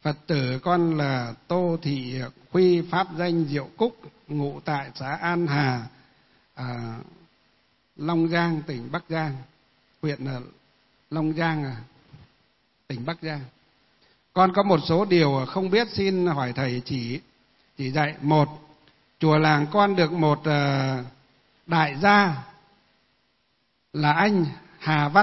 Phật tử con là Tô Thị Khuy, pháp danh Diệu Cúc, ngụ tại xã An Hà, Long Giang, tỉnh Bắc Giang, huyện Long Giang, tỉnh Bắc Giang. Con có một số điều không biết, xin hỏi thầy chỉ dạy. Một, chùa làng con được một đại gia là anh Hà Văn ...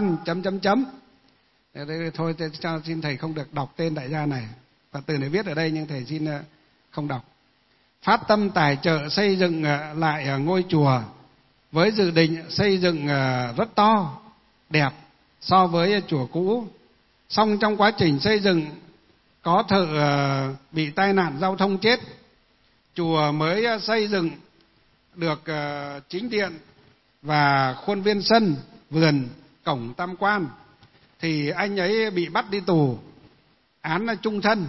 Thôi xin thầy không được đọc tên đại gia này, Phật tử này viết ở đây nhưng thầy xin không đọc. Phát tâm tài trợ xây dựng lại ngôi chùa với dự định xây dựng rất to, đẹp so với chùa cũ. Song trong quá trình xây dựng có thợ bị tai nạn giao thông chết. Chùa mới xây dựng được chính điện và khuôn viên sân, vườn, cổng tam quan thì anh ấy bị bắt đi tù, án là chung thân.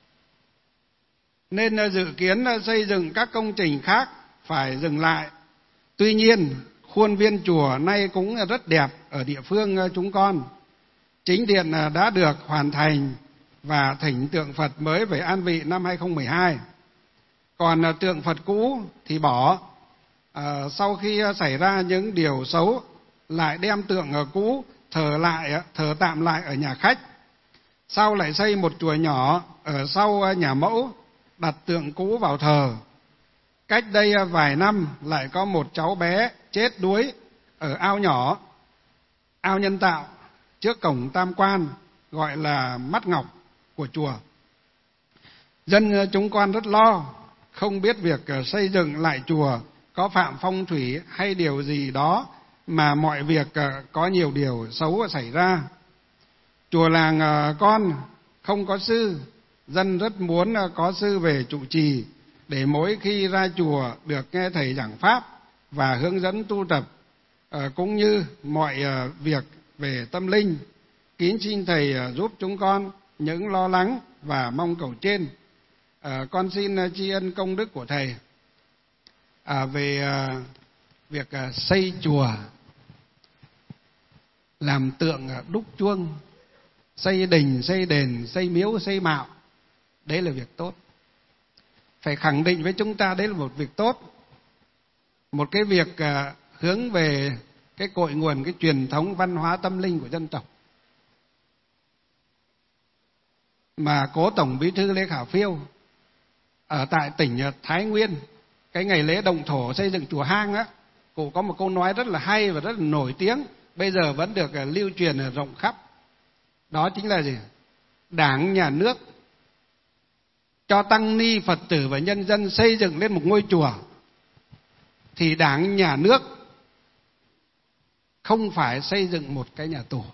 Nên dự kiến xây dựng các công trình khác phải dừng lại. Tuy nhiên, khuôn viên chùa nay cũng rất đẹp ở địa phương chúng con. Chính điện đã được hoàn thành và thỉnh tượng Phật mới về an vị năm 2012. Còn tượng Phật cũ thì bỏ. Sau khi xảy ra những điều xấu, lại đem tượng cũ thờ tạm lại ở nhà khách. Sau lại xây một chùa nhỏ ở sau nhà mẫu, đặt tượng cũ vào thờ. Cách đây vài năm lại có một cháu bé chết đuối ở ao nhỏ, ao nhân tạo trước cổng tam quan, gọi là Mắt Ngọc của chùa. Dân chúng con rất lo, không biết việc xây dựng lại chùa có phạm phong thủy hay điều gì đó mà mọi việc có nhiều điều xấu xảy ra. Chùa làng con không có sư, dân rất muốn có sư về trụ trì để mỗi khi ra chùa được nghe thầy giảng pháp và hướng dẫn tu tập, cũng như mọi việc về tâm linh. Kính xin thầy giúp chúng con những lo lắng và mong cầu trên. Con xin tri ân công đức của thầy. Về việc xây chùa, làm tượng đúc chuông, xây đình, xây đền, xây miếu, xây mạo, đấy là việc tốt. Phải khẳng định với chúng ta đấy là một việc tốt. Một cái việc hướng về cái cội nguồn, cái truyền thống văn hóa tâm linh của dân tộc. Mà cố Tổng Bí thư Lê Khả Phiêu ở tại tỉnh Thái Nguyên, cái ngày lễ động thổ xây dựng chùa Hang á, cụ có một câu nói rất là hay và rất là nổi tiếng, bây giờ vẫn được lưu truyền rộng khắp. Đó chính là gì? Đảng, nhà nước cho tăng ni, Phật tử và nhân dân xây dựng lên một ngôi chùa thì Đảng, nhà nước không phải xây dựng một cái nhà tù.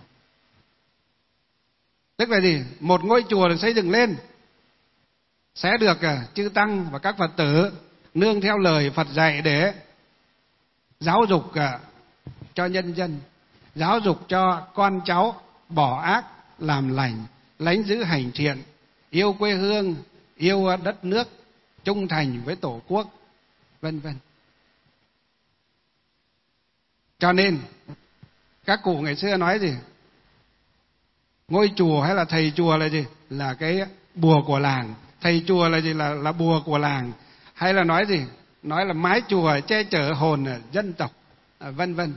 Tức là gì? Một ngôi chùa được xây dựng lên sẽ được chư tăng và các Phật tử nương theo lời Phật dạy để giáo dục cho nhân dân, giáo dục cho con cháu bỏ ác làm lành, lánh giữ hành thiện, yêu quê hương, yêu đất nước, trung thành với Tổ quốc, vân vân. Cho nên các cụ ngày xưa nói gì? Ngôi chùa hay là thầy chùa là gì? Là cái bùa của làng. Thầy chùa là gì? Là bùa của làng. Hay là nói gì? Nói là mái chùa che chở hồn dân tộc, vân vân.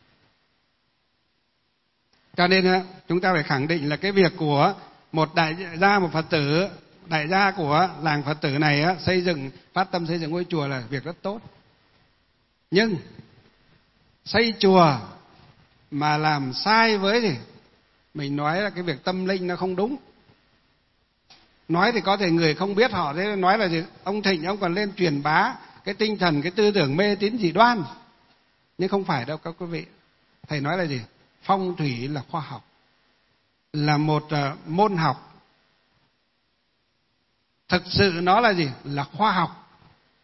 Cho nên chúng ta phải khẳng định là cái việc của một đại gia, một Phật tử, đại gia của làng Phật tử này xây dựng, phát tâm xây dựng ngôi chùa là việc rất tốt. Nhưng xây chùa mà làm sai với gì? Mình nói là cái việc tâm linh nó không đúng. Nói thì có thể người không biết họ thế nói là gì? Ông Thịnh ông còn lên truyền bá cái tinh thần, cái tư tưởng mê tín dị đoan. Nhưng không phải đâu các quý vị. Thầy nói là gì? Phong thủy là khoa học, là một môn học. Thực sự nó là gì? Là khoa học.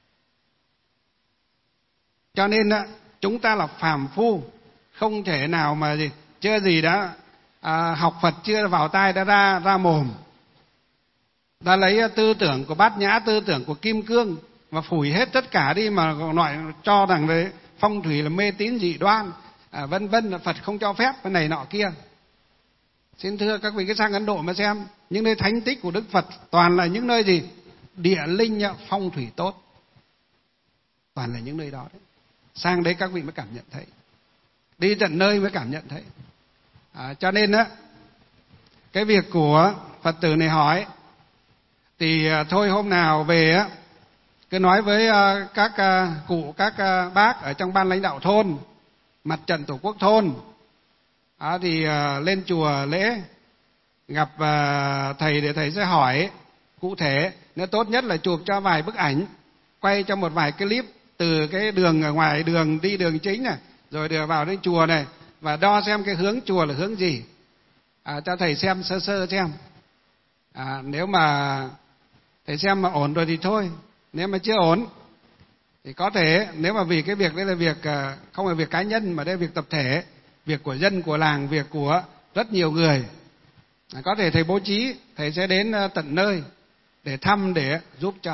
Cho nên chúng ta là phàm phu, không thể nào mà gì chưa gì đã học Phật chưa vào tai đã ra mồm. Ta lấy tư tưởng của Bát Nhã, tư tưởng của Kim Cương mà phủi hết tất cả đi, mà nói cho rằng đấy phong thủy là mê tín dị đoan, vân vân, là Phật không cho phép cái này nọ kia. Xin thưa các vị, cái sang Ấn Độ mà xem, những nơi thánh tích của Đức Phật toàn là những nơi gì? Địa linh phong thủy tốt. Toàn là những nơi đó đấy. Sang đấy các vị mới cảm nhận thấy. Đi tận nơi mới cảm nhận thấy. Cho nên á, cái việc của Phật tử này hỏi thì thôi hôm nào về á, cứ nói với các cụ, các bác ở trong ban lãnh đạo thôn, mặt trận tổ quốc thôn, thì lên chùa lễ gặp thầy để thầy sẽ hỏi cụ thể. Nếu tốt nhất là chụp cho vài bức ảnh, quay cho một vài clip từ cái đường ở ngoài đường đi đường chính này, rồi đưa vào đến chùa này, và đo xem cái hướng chùa là hướng gì, cho thầy xem sơ sơ xem. Nếu mà thầy xem mà ổn rồi thì thôi, nếu mà chưa ổn thì có thể, nếu mà vì cái việc đấy là việc không phải việc cá nhân mà đây là việc tập thể, việc của dân, của làng, việc của rất nhiều người, có thể thầy bố trí, thầy sẽ đến tận nơi để thăm, để giúp cho.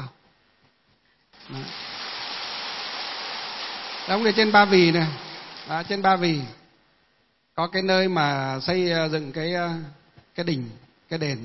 Giống như trên Ba Vì này, trên Ba Vì có cái nơi mà xây dựng cái đình, cái đền,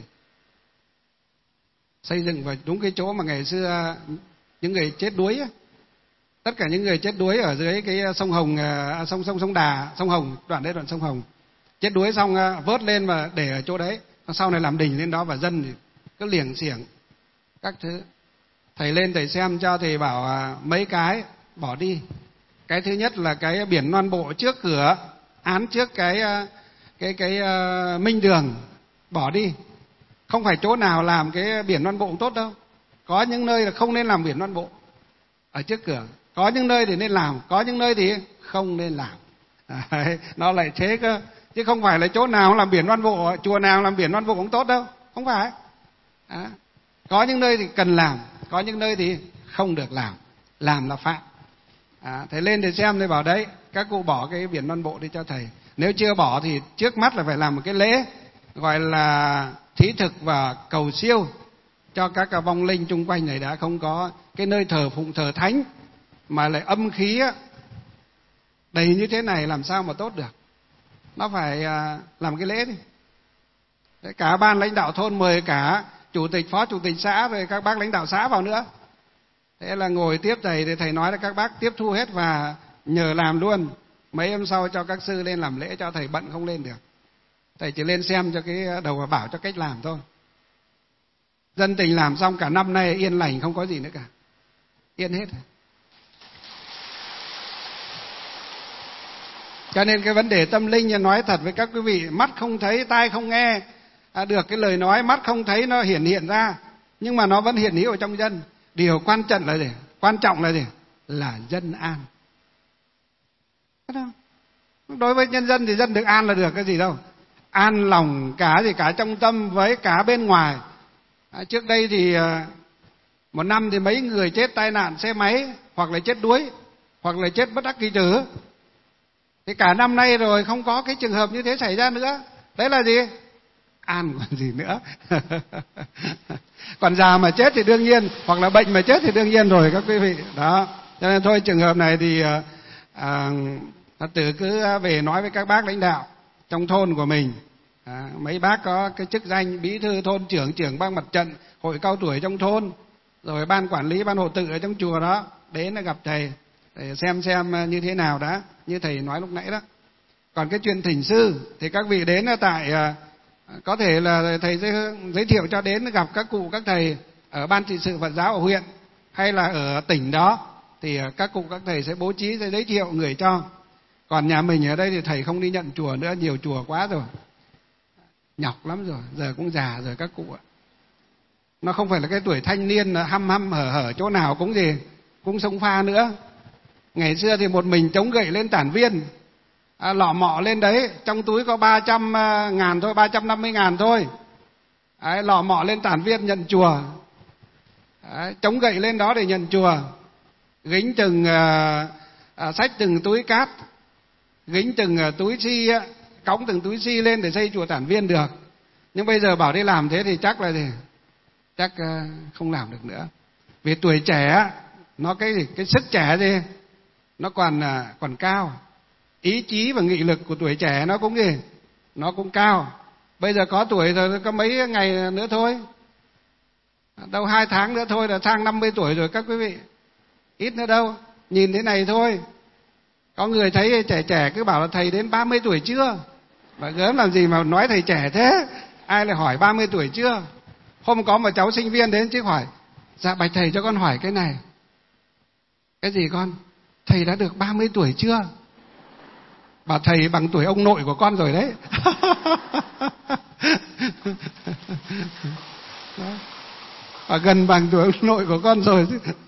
xây dựng vào đúng cái chỗ mà ngày xưa những người chết đuối ấy, tất cả những người chết đuối ở dưới cái sông Hồng, sông Đà, sông Hồng, đoạn đấy, đoạn sông Hồng, chết đuối xong vớt lên và để ở chỗ đấy, sau này làm đình lên đó, và dân thì cứ liềng xiềng các thứ. Thầy lên thầy xem cho, thầy bảo mấy cái bỏ đi. Cái thứ nhất là cái biển loan bộ trước cửa, án trước cái minh đường, bỏ đi. Không phải chỗ nào làm cái biển loan bộ cũng tốt đâu. Có những nơi là không nên làm biển loan bộ ở trước cửa, có những nơi thì nên làm, có những nơi thì không nên làm. Nó lại thế cơ, chứ không phải là chỗ nào làm biển loan bộ, chùa nào làm biển loan bộ cũng tốt đâu, không phải. Có những nơi thì cần làm, có những nơi thì không được làm là phạm. Thầy lên để xem, thầy bảo đấy, các cụ bỏ cái biển loan bộ đi cho thầy. Nếu chưa bỏ thì trước mắt là phải làm một cái lễ gọi là thí thực và cầu siêu cho các vong linh chung quanh này đã không có cái nơi thờ phụng thờ thánh mà lại âm khí đầy như thế này, làm sao mà tốt được. Nó phải làm cái lễ đi. Đấy, cả ban lãnh đạo thôn mời cả chủ tịch, phó chủ tịch xã, rồi các bác lãnh đạo xã vào nữa. Thế là ngồi tiếp thầy thì thầy nói là các bác tiếp thu hết và nhờ làm luôn. Mấy hôm sau cho các sư lên làm lễ cho thầy, bận không lên được. Thầy chỉ lên xem cho cái đầu và bảo cho cách làm thôi. Dân tình làm xong cả năm nay yên lành, không có gì nữa cả. Yên hết. Cho nên cái vấn đề tâm linh, nói thật với các quý vị, mắt không thấy, tai không nghe được cái lời nói, mắt không thấy nó hiện ra, nhưng mà nó vẫn hiện hữu ở trong dân. Điều quan trọng là gì? Quan trọng là gì? Là dân an. Đối với nhân dân thì dân được an là được, cái gì đâu. An lòng cả gì, cả trong tâm với cả bên ngoài. Trước đây thì một năm thì mấy người chết tai nạn xe máy, hoặc là chết đuối, hoặc là chết bất đắc kỳ tử. Thì cả năm nay rồi không có cái trường hợp như thế xảy ra nữa. Đấy là gì? An còn gì nữa. Còn già mà chết thì đương nhiên, hoặc là bệnh mà chết thì đương nhiên rồi các quý vị. Đó. Cho nên thôi, trường hợp này thì Phật tử cứ về nói với các bác lãnh đạo trong thôn của mình. Mấy bác có cái chức danh bí thư thôn trưởng, trưởng ban mặt trận, hội cao tuổi trong thôn, rồi ban quản lý, ban hộ tự ở trong chùa đó, đến là gặp thầy để xem như thế nào đã, như thầy nói lúc nãy đó. Còn cái chuyện thỉnh sư thì các vị đến tại, có thể là thầy giới thiệu cho đến gặp các cụ, các thầy ở ban trị sự Phật giáo ở huyện hay là ở tỉnh đó, thì các cụ, các thầy sẽ bố trí, sẽ giới thiệu người cho. Còn nhà mình ở đây thì thầy không đi nhận chùa nữa, nhiều chùa quá rồi, nhọc lắm rồi, giờ cũng già rồi các cụ ạ. Nó không phải là cái tuổi thanh niên hăm hở chỗ nào cũng gì, cũng sông pha nữa. Ngày xưa thì một mình chống gậy lên tản viên, lọ mọ lên đấy, trong túi có 300.000 thôi, 350.000 thôi. Đấy, lọ mọ lên tản viên nhận chùa. Đấy, chống gậy lên đó để nhận chùa. Gính từng xách từng túi cát, gính từng túi xi, cõng từng túi xi lên để xây chùa tản viên được. Nhưng bây giờ bảo đi làm thế thì chắc là gì? Chắc không làm được nữa. Vì tuổi trẻ nó cái sức trẻ gì? Nó còn cao. Ý chí và nghị lực của tuổi trẻ nó cũng gì? Nó cũng cao. Bây giờ có tuổi rồi, có mấy ngày nữa thôi, đâu 2 tháng nữa thôi là sang 50 tuổi rồi các quý vị, ít nữa đâu. Nhìn thế này thôi, có người thấy trẻ trẻ cứ bảo là thầy đến 30 tuổi chưa, mà gớm làm gì mà nói thầy trẻ thế, ai lại hỏi 30 tuổi chưa. Hôm có một cháu sinh viên đến chứ hỏi, dạ bạch thầy cho con hỏi cái này. Cái gì con? Thầy đã được 30 tuổi chưa? Bảo thầy bằng tuổi ông nội của con rồi đấy. Và gần bằng tuổi ông nội của con rồi.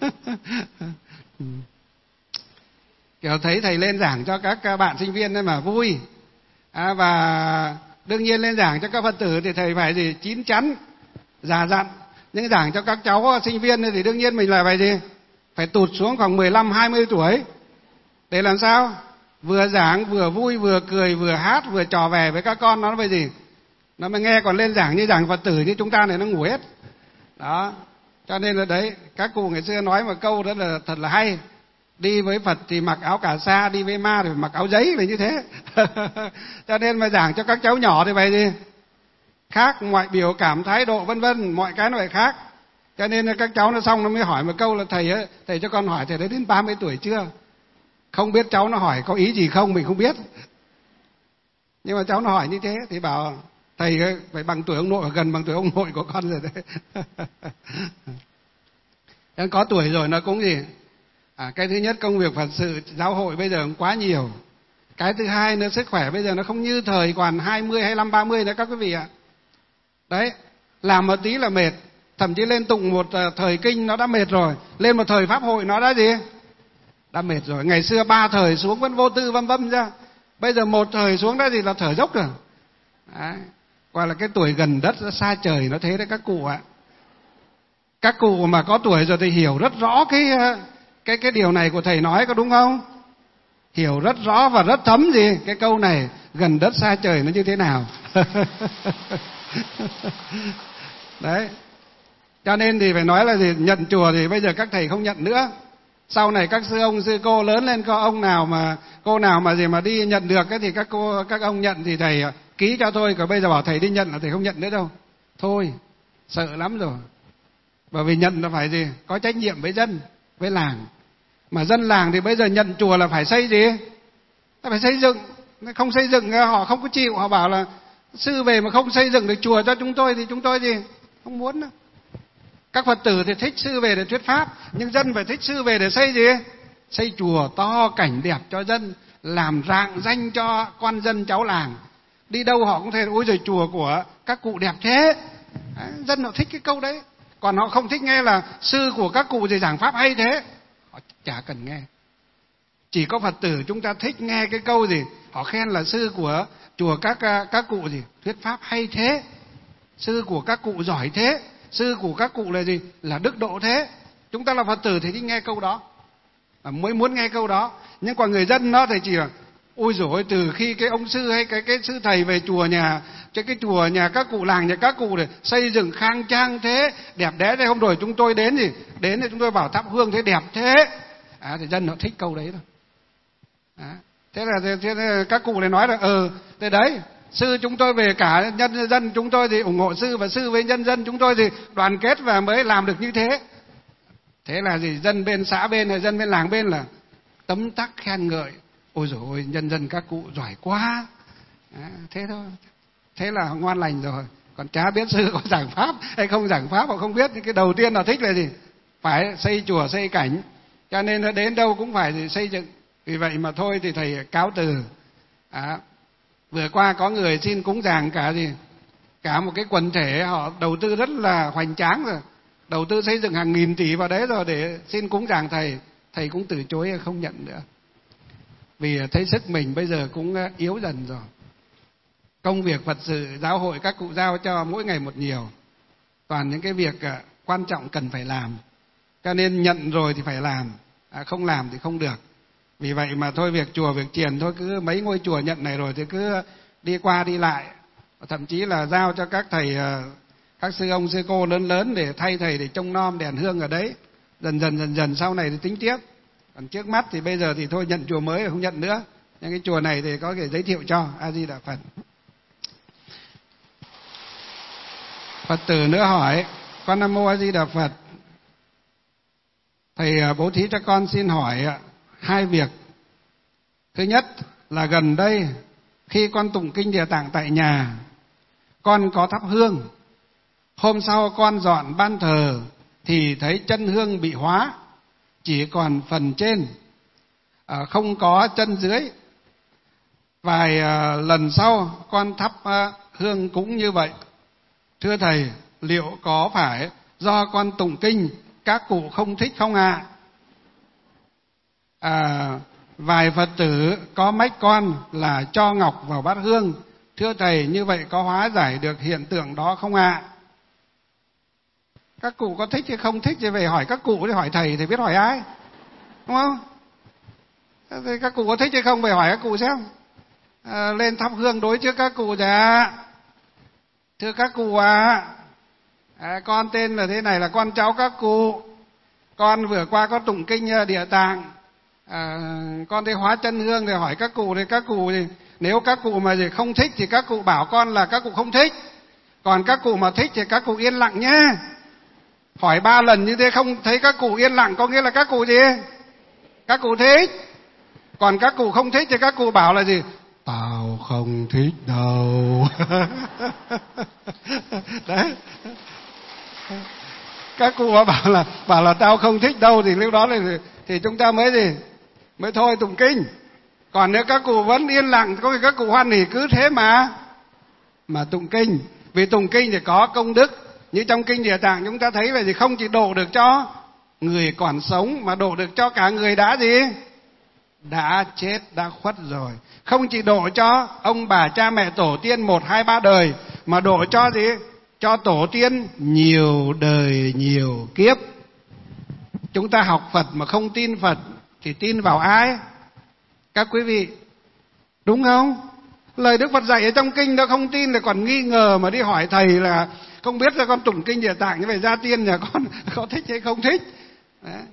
Kiểu thấy thầy lên giảng cho các bạn sinh viên nên mà vui. Và đương nhiên lên giảng cho các Phật tử thì thầy phải gì? Chín chắn, già dặn. Nhưng giảng cho các cháu sinh viên thì đương nhiên mình là phải gì? Phải tụt xuống khoảng 15-20 tuổi. Để làm sao? Vừa giảng, vừa vui, vừa cười, vừa hát, vừa trò về với các con. Nó phải gì? Nó mới nghe, còn lên giảng như giảng Phật tử như chúng ta này nó ngủ hết. Đó. Cho nên là đấy, các cụ ngày xưa nói một câu đó là thật là hay. Đi với Phật thì mặc áo cà sa, đi với ma thì phải mặc áo giấy là như thế. Cho nên mà giảng cho các cháu nhỏ thì vậy gì? Khác mọi biểu cảm, thái độ vân vân, mọi cái nó phải khác. Cho nên là các cháu nó xong nó mới hỏi một câu là thầy cho con hỏi thầy đã đến 30 tuổi chưa? Không biết cháu nó hỏi có ý gì không mình không biết. Nhưng mà cháu nó hỏi như thế thì bảo thầy phải bằng tuổi ông nội, gần bằng tuổi ông nội của con rồi đấy. Em có tuổi rồi nó cũng gì? Cái thứ nhất công việc Phật sự giáo hội bây giờ quá nhiều. Cái thứ hai nữa sức khỏe bây giờ nó không như thời còn 20, 25, 30 nữa các quý vị ạ. Đấy, làm một tí là mệt. Thậm chí lên tụng một thời kinh nó đã mệt rồi. Lên một thời pháp hội nó đã gì? Đã mệt rồi. Ngày xưa 3 thời xuống vẫn vô tư vâm vâm ra. Bây giờ 1 thời xuống đã gì là thở dốc rồi. Đấy. Gọi là cái tuổi gần đất xa trời nó thế đấy các cụ ạ. Các cụ mà có tuổi rồi thì hiểu rất rõ cái điều này của thầy nói có đúng không? Hiểu rất rõ và rất thấm gì cái câu này, gần đất xa trời nó như thế nào. Đấy. Cho nên thì phải nói là gì, nhận chùa thì bây giờ các thầy không nhận nữa. Sau này các sư ông sư cô lớn lên, có ông nào mà cô nào mà gì mà đi nhận được cái thì các ông nhận thì thầy ký cho thôi, còn bây giờ bảo thầy đi nhận là thầy không nhận nữa đâu. Thôi, sợ lắm rồi. Bởi vì nhận là phải gì? Có trách nhiệm với dân, với làng. Mà dân làng thì bây giờ nhận chùa là phải xây gì? Ta phải xây dựng. Không xây dựng họ không có chịu, họ bảo là sư về mà không xây dựng được chùa cho chúng tôi thì chúng tôi gì? Không muốn đâu. Các Phật tử thì thích sư về để thuyết pháp, nhưng dân phải thích sư về để xây gì? Xây chùa to cảnh đẹp cho dân, làm rạng danh cho con dân cháu làng. Đi đâu họ cũng thấy ôi giời chùa của các cụ đẹp thế. Đấy, dân họ thích cái câu đấy. Còn họ không thích nghe là sư của các cụ thì giảng pháp hay thế, họ chả cần nghe. Chỉ có Phật tử chúng ta thích nghe cái câu gì họ khen là sư của chùa các cụ gì thuyết pháp hay thế, sư của các cụ giỏi thế, sư của các cụ là gì, là đức độ thế. Chúng ta là Phật tử thì thích nghe câu đó, mới muốn nghe câu đó. Nhưng còn người dân nó thì chỉ là ôi dồi ôi, từ khi cái ông sư hay cái sư thầy về chùa nhà, cái chùa nhà các cụ, làng nhà các cụ để xây dựng khang trang thế, đẹp đẽ thế, hôm rồi chúng tôi đến thì chúng tôi bảo thắp hương thế đẹp thế. Thì dân họ thích câu đấy thôi. Thế là các cụ này nói là thế đấy, sư chúng tôi về cả nhân dân chúng tôi thì ủng hộ sư, và sư với nhân dân chúng tôi thì đoàn kết và mới làm được như thế. Thế là gì, dân bên xã bên hay dân bên làng bên là tấm tắc khen ngợi. Ôi dồi ôi, nhân dân các cụ giỏi quá. Thế thôi. Thế là ngoan lành rồi. Còn chả biết sư có giảng pháp hay không giảng pháp, họ không biết. Nhưng cái đầu tiên là thích là gì? Phải xây chùa, xây cảnh. Cho nên đến đâu cũng phải xây dựng. Vì vậy mà thôi thì thầy cáo từ. Vừa qua có người xin cúng giảng cả một cái quần thể, họ đầu tư rất là hoành tráng rồi. Đầu tư xây dựng hàng nghìn tỷ vào đấy rồi để xin cúng giảng thầy. Thầy cũng từ chối không nhận nữa. Vì thấy sức mình bây giờ cũng yếu dần rồi. Công việc Phật sự giáo hội các cụ giao cho mỗi ngày một nhiều. Toàn những cái việc quan trọng cần phải làm. Cho nên nhận rồi thì phải làm, không làm thì không được. Vì vậy mà thôi việc chùa việc chiền thôi, cứ mấy ngôi chùa nhận này rồi thì cứ đi qua đi lại. Thậm chí là giao cho các thầy, các sư ông sư cô lớn để thay thầy để trông nom đèn hương ở đấy. Dần dần sau này thì tính tiếp. Còn trước mắt thì bây giờ thì thôi nhận chùa mới không nhận nữa. Nhưng cái chùa này thì có thể giới thiệu cho. A Di Đà Phật. Phật tử nữa hỏi: con Nam Mô A Di Đà Phật, thầy bố thí cho con xin hỏi hai việc. Thứ nhất là gần đây khi con tụng kinh Địa Tạng tại nhà, con có thắp hương. Hôm sau con dọn ban thờ thì thấy chân hương bị hóa, chỉ còn phần trên, không có chân dưới. Vài lần sau con thắp hương cũng như vậy. Thưa thầy, liệu có phải do con tụng kinh các cụ không thích không ạ? Vài Phật tử có mách con là cho ngọc vào bát hương. Thưa thầy, như vậy có hóa giải được hiện tượng đó không ạ? Các cụ có thích hay không thích thì về hỏi các cụ, thì hỏi thầy thì biết hỏi ai, đúng không? Thì các cụ có thích hay không về hỏi các cụ xem. Lên thắp hương đối trước các cụ dạ. Thưa các cụ con tên là thế này, là con cháu các cụ. Con vừa qua có tụng kinh Địa Tạng, con thấy hóa chân hương thì hỏi các cụ, thì các cụ thì nếu các cụ mà gì không thích thì các cụ bảo con là các cụ không thích. Còn các cụ mà thích thì các cụ yên lặng nhé. Hỏi 3 lần như thế không thấy các cụ yên lặng có nghĩa là các cụ gì? Các cụ thích. Còn các cụ không thích thì các cụ bảo là gì? Tao không thích đâu. Đấy. Các cụ bảo là tao không thích đâu thì lúc đó thì chúng ta mới gì? Mới thôi tụng kinh. Còn nếu các cụ vẫn yên lặng có khi các cụ hoan hỉ cứ thế mà tụng kinh. Vì tụng kinh thì có công đức. Như trong kinh Địa Tạng chúng ta thấy là gì? Không chỉ độ được cho người còn sống mà độ được cho cả người đã gì? Đã chết, đã khuất rồi. Không chỉ độ cho ông bà cha mẹ tổ tiên 1, 2, 3 đời, mà độ cho gì? Cho tổ tiên nhiều đời nhiều kiếp. Chúng ta học Phật mà không tin Phật thì tin vào ai? Các quý vị, đúng không? Lời Đức Phật dạy ở trong kinh đó không tin là còn nghi ngờ mà đi hỏi thầy là không biết là con tụng kinh Địa Tạng như vậy gia tiên nhà con có thích hay không thích. Đấy.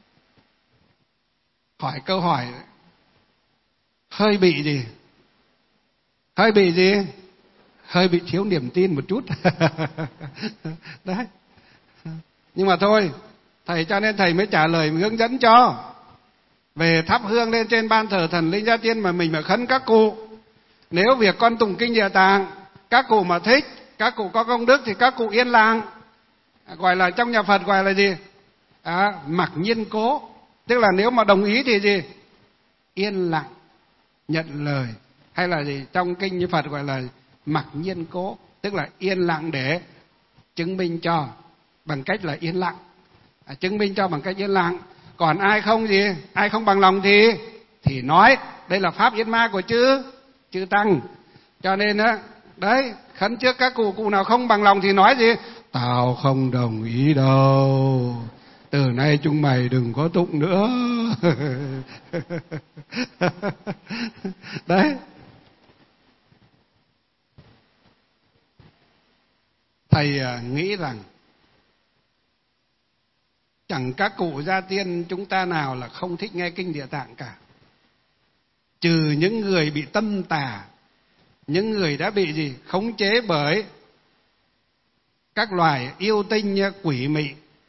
Hỏi câu hỏi hơi bị gì? Hơi bị gì? Hơi bị thiếu niềm tin một chút. Đấy. Nhưng mà thôi, thầy cho nên thầy mới trả lời hướng dẫn cho. Về thắp hương lên trên ban thờ thần linh gia tiên mà mình mà khấn các cụ. Nếu việc con tụng kinh Địa Tạng các cụ mà thích, các cụ có công đức thì các cụ yên lặng. Gọi là trong nhà Phật gọi là gì? Mặc nhiên cố. Tức là nếu mà đồng ý thì gì? Yên lặng, nhận lời. Hay là gì? Trong kinh như Phật gọi là mặc nhiên cố. Tức là yên lặng để chứng minh cho bằng cách là yên lặng. Chứng minh cho bằng cách yên lặng. Còn ai không gì? Ai không bằng lòng thì nói. Đây là pháp yết ma của chư Tăng. Cho nên đấy, khấn trước các cụ nào không bằng lòng thì nói gì? Tao không đồng ý đâu. Từ nay chúng mày đừng có tụng nữa. Đấy. Thầy nghĩ rằng chẳng các cụ gia tiên chúng ta nào là không thích nghe kinh Địa Tạng cả. Trừ những người bị tâm tà, những người đã bị gì? Khống chế bởi các loài yêu tinh như quỷ mị.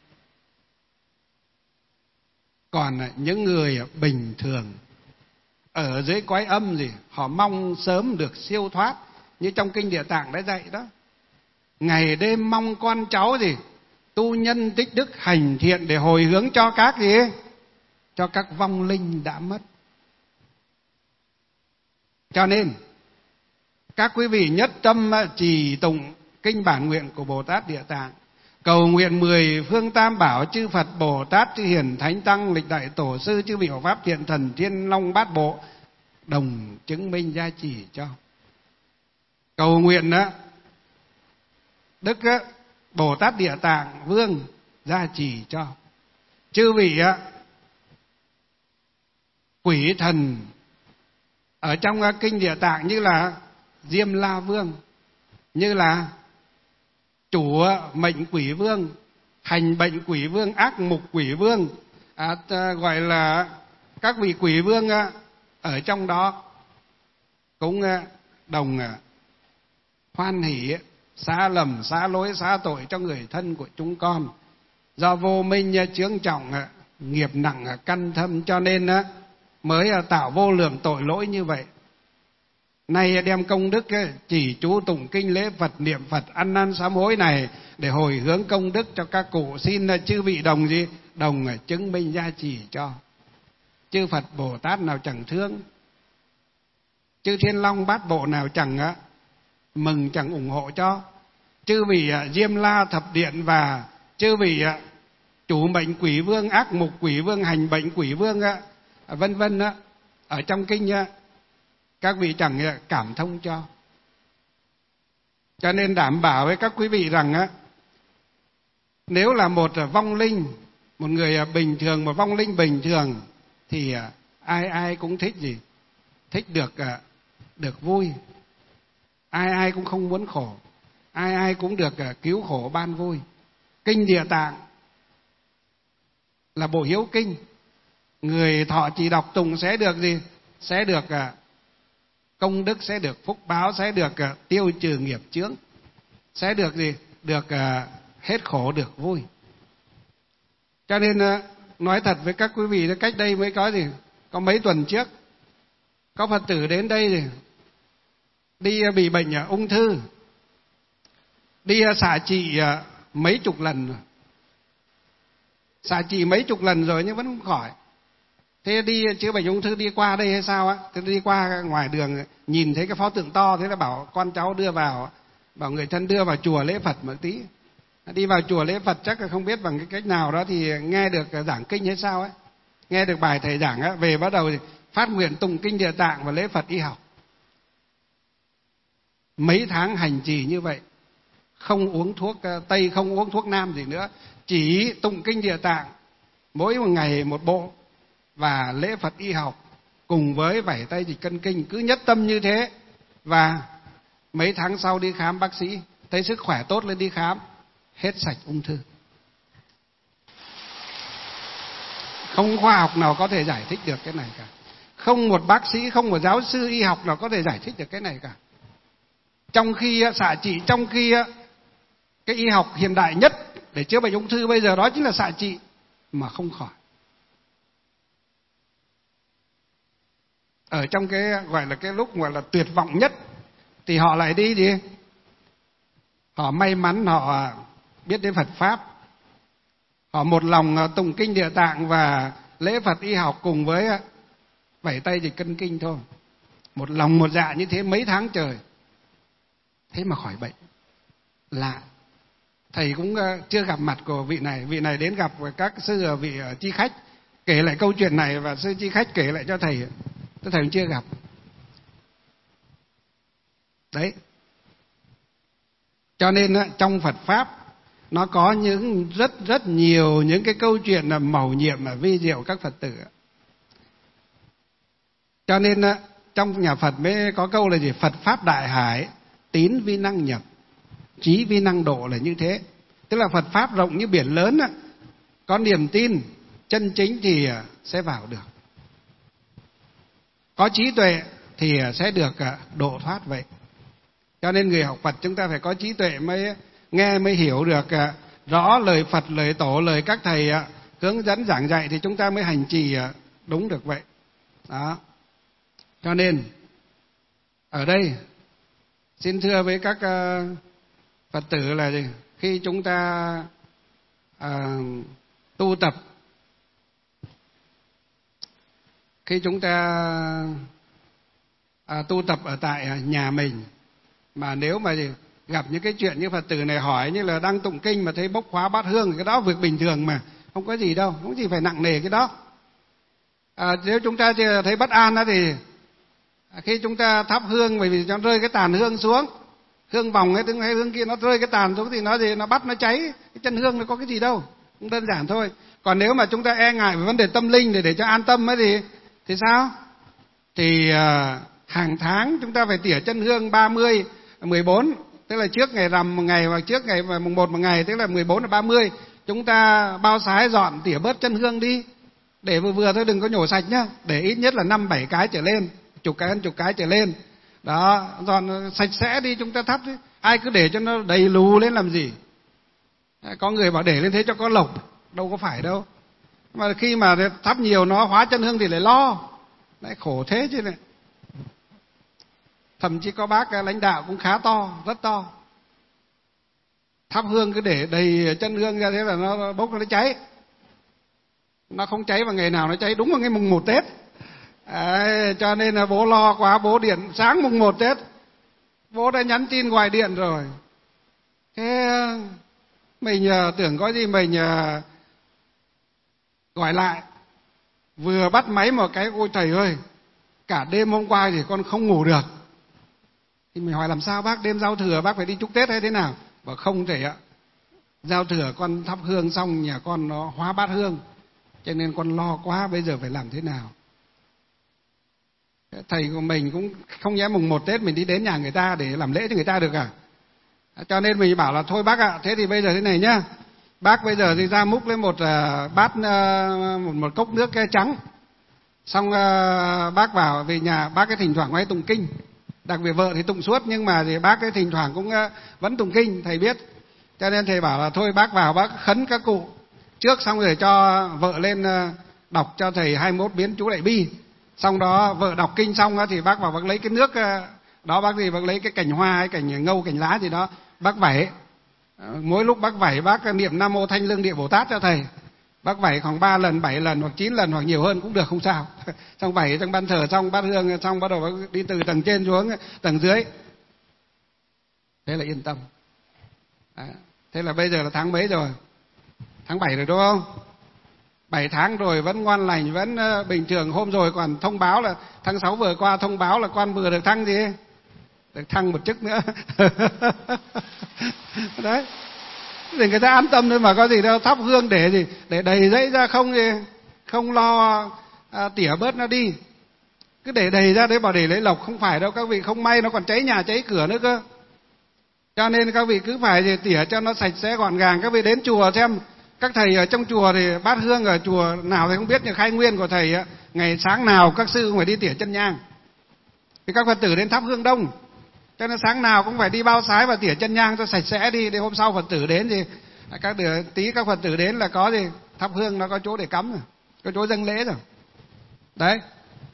Còn những người bình thường ở dưới cõi âm gì, họ mong sớm được siêu thoát. Như trong kinh Địa Tạng đã dạy đó. Ngày đêm mong con cháu gì? Tu nhân tích đức hành thiện để hồi hướng cho các gì? Cho các vong linh đã mất. Cho nên các quý vị nhất tâm trì tụng kinh bản nguyện của Bồ Tát Địa Tạng, cầu nguyện 10 phương tam bảo chư Phật Bồ Tát chư Hiền Thánh Tăng lịch đại tổ sư chư vị hộ pháp thiện thần Thiên Long Bát Bộ đồng chứng minh gia trì cho. Cầu nguyện đó Đức Bồ Tát Địa Tạng Vương gia trì cho. Chư vị quỷ thần ở trong kinh Địa Tạng như là Diêm La Vương, như là chủ mệnh quỷ vương, hành bệnh quỷ vương, ác mục quỷ vương, gọi là các vị quỷ vương ở trong đó cũng đồng hoan hỷ xá lầm, xá lỗi, xá tội cho người thân của chúng con. Do vô minh chướng trọng, nghiệp nặng căn thâm, cho nên mới tạo vô lượng tội lỗi như vậy. Nay đem công đức chỉ chú tụng kinh lễ Phật, niệm Phật, ăn năn sám hối này để hồi hướng công đức cho các cụ, xin chư vị đồng gì? Đồng chứng minh gia trì cho. Chư Phật Bồ Tát nào chẳng thương, chư Thiên Long Bát Bộ nào chẳng mừng, chẳng ủng hộ cho. Chư vị Diêm La Thập Điện và chư vị chủ mệnh quỷ vương, ác mục quỷ vương, hành bệnh quỷ vương vân vân ở trong kinh các vị chẳng cảm thông cho. Cho nên đảm bảo với các quý vị rằng nếu là một vong linh, một người bình thường, một vong linh bình thường thì ai ai cũng thích gì? Thích được vui. Ai ai cũng không muốn khổ. Ai ai cũng được cứu khổ ban vui. Kinh Địa Tạng là bộ hiếu kinh. Người thọ trì đọc tụng sẽ được gì? Sẽ được công đức, sẽ được phúc báo, sẽ được tiêu trừ nghiệp chướng, sẽ được gì? Được hết khổ, được vui. Cho nên nói thật với các quý vị, cách đây mới có gì? Có mấy tuần trước, có Phật tử đến đây thì đi bị bệnh ung thư, đi xạ trị mấy chục lần rồi. Xạ trị mấy chục lần rồi nhưng vẫn không khỏi. Thế đi chữa bệnh ung thư đi qua đây hay sao á? Thế đi qua ngoài đường nhìn thấy cái pho tượng to, thế là bảo con cháu đưa vào, bảo người thân đưa vào chùa lễ Phật một tí. Đi vào chùa lễ Phật chắc là không biết bằng cái cách nào đó thì nghe được giảng kinh hay sao ấy, nghe được bài thầy giảng á, về bắt đầu thì phát nguyện tụng kinh Địa Tạng và lễ Phật y học. Mấy tháng hành trì như vậy, không uống thuốc Tây, không uống thuốc Nam gì nữa, chỉ tụng kinh Địa Tạng mỗi một ngày một bộ và lễ Phật y học cùng với vẩy tay dịch cân kinh, cứ nhất tâm như thế. Và mấy tháng sau đi khám bác sĩ, thấy sức khỏe tốt lên đi khám, hết sạch ung thư. Không khoa học nào có thể giải thích được cái này cả. Không một bác sĩ, không một giáo sư y học nào có thể giải thích được cái này cả. Trong khi xạ trị, trong khi cái y học hiện đại nhất để chữa bệnh ung thư bây giờ đó chính là xạ trị mà không khỏi. Ở trong cái gọi là cái lúc gọi là tuyệt vọng nhất thì họ lại đi gì? Họ may mắn, họ biết đến Phật Pháp. Họ một lòng tụng kinh Địa Tạng và lễ Phật y học cùng với vẩy tay dịch cân kinh thôi. Một lòng một dạ như thế mấy tháng trời. Thế mà khỏi bệnh. Lạ. Thầy cũng chưa gặp mặt của vị này. Vị này đến gặp các sư vị chi khách kể lại câu chuyện này, và sư chi khách kể lại cho thầy. Thầy cũng chưa gặp. Đấy. Cho nên trong Phật Pháp nó có những rất nhiều những cái câu chuyện là mầu nhiệm và vi diệu các Phật tử. Cho nên trong nhà Phật mới có câu là gì? Phật Pháp đại hải, tín vi năng nhập, trí vi năng độ, là như thế. Tức là Phật Pháp rộng như biển lớn, có niềm tin chân chính thì sẽ vào được. Có trí tuệ thì sẽ được độ thoát vậy. Cho nên người học Phật chúng ta phải có trí tuệ mới nghe, mới hiểu được rõ lời Phật, lời Tổ, lời các thầy hướng dẫn giảng dạy thì chúng ta mới hành trì đúng được vậy. Đó. Cho nên ở đây xin thưa với các Phật tử là gì? Khi chúng ta tu tập, khi chúng ta tu tập ở tại nhà mình, mà nếu mà gặp những cái chuyện như Phật tử này hỏi như là đang tụng kinh mà thấy bốc khóa bát hương, cái đó việc bình thường mà, không có gì đâu, không gì phải nặng nề cái đó. Nếu chúng ta thấy bất an đó thì khi chúng ta thắp hương, bởi vì nó rơi cái tàn hương xuống, hương vòng ấy, hay hương kia nó rơi cái tàn xuống thì nó gì, nó bắt, nó cháy cái chân hương, nó có cái gì đâu, cũng đơn giản thôi. Còn nếu mà chúng ta e ngại về vấn đề tâm linh để cho an tâm ấy thì sao? Thì hàng tháng chúng ta phải tỉa chân hương 30, 14, tức là trước ngày rằm một ngày và trước ngày mùng 1 một ngày, tức là 14 và 30, chúng ta bao sái dọn tỉa bớt chân hương đi, để vừa thôi, đừng có nhổ sạch nhá, để ít nhất là 5-7 cái trở lên, chục cái trở lên. Đó, dọn sạch sẽ đi, chúng ta thắp đi. Ai cứ để cho nó đầy lù lên làm gì? Có người bảo để lên thế cho có lộc, đâu có phải đâu. Mà khi mà thắp nhiều nó hóa chân hương thì lại lo, lại khổ thế chứ này. Thậm chí có bác lãnh đạo cũng khá to, rất to. Thắp hương cứ để đầy chân hương ra thế là nó bốc nó cháy. Nó không cháy vào ngày nào nó cháy, đúng vào ngày mùng 1 Tết. Cho nên là bố lo quá, bố điện sáng mùng 1 Tết. Bố đã nhắn tin gọi điện rồi. Thế mình tưởng có gì mình gọi lại. Vừa bắt máy một cái, ôi thầy ơi, cả đêm hôm qua thì con không ngủ được. Thì mình hỏi làm sao bác, đêm giao thừa bác phải đi chúc Tết hay thế nào? Bảo không thầy ạ, giao thừa con thắp hương xong nhà con nó hóa bát hương, cho nên con lo quá, bây giờ phải làm thế nào? Thầy của mình cũng không nhẽ mùng 1 Tết mình đi đến nhà người ta để làm lễ cho người ta được à? Cho nên mình bảo là thôi bác ạ, thế thì bây giờ thế này nhá. Bác bây giờ thì ra múc lên một bát, một cốc nước trắng. Xong bác vào về nhà, bác cái thỉnh thoảng hay tụng kinh. Đặc biệt vợ thì tụng suốt, nhưng mà thì bác cái thỉnh thoảng cũng vẫn tụng kinh, thầy biết. Cho nên thầy bảo là thôi bác vào bác khấn các cụ trước, xong rồi cho vợ lên đọc cho thầy 21 biến chú Đại Bi. Xong đó vợ đọc kinh xong đó, thì bác vào bác lấy cái nước đó, bác lấy cái cành hoa hay cành ngâu cành lá gì đó, bác vẩy. Mỗi lúc bác vẩy bác niệm Nam Mô Thanh Lương Địa Bồ Tát cho thầy. Bác vẩy khoảng 3 lần, 7 lần hoặc 9 lần hoặc nhiều hơn cũng được, không sao. Xong vẩy trong ban thờ xong bát hương xong bắt đầu bác đi từ tầng trên xuống tầng dưới. Thế là yên tâm. Thế là bây giờ là tháng mấy rồi? Tháng 7 rồi đúng không? 7 tháng rồi vẫn ngoan lành, vẫn bình thường. Hôm rồi còn thông báo là tháng 6 vừa qua thông báo là con vừa được thăng gì? Được thăng một chức nữa. Đấy. Để người ta an tâm thôi mà, có gì đâu. Thắp hương để gì? Để đầy dãy ra không gì? Không lo tỉa bớt nó đi. Cứ để đầy ra đấy bảo để lấy lộc, không phải đâu các vị, không may nó còn cháy nhà cháy cửa nữa cơ. Cho nên các vị cứ phải tỉa cho nó sạch sẽ gọn gàng. Các vị đến chùa xem, các thầy ở trong chùa thì bát hương ở chùa nào thì không biết, nhưng khai nguyên của thầy ngày sáng nào các sư cũng phải đi tỉa chân nhang. Thì các Phật tử đến thắp hương đông, cho nên sáng nào cũng phải đi bao sái và tỉa chân nhang cho sạch sẽ đi, để hôm sau Phật tử đến thì các Phật tử đến là có gì thắp hương, nó có chỗ để cắm rồi, có chỗ dâng lễ rồi. Đấy,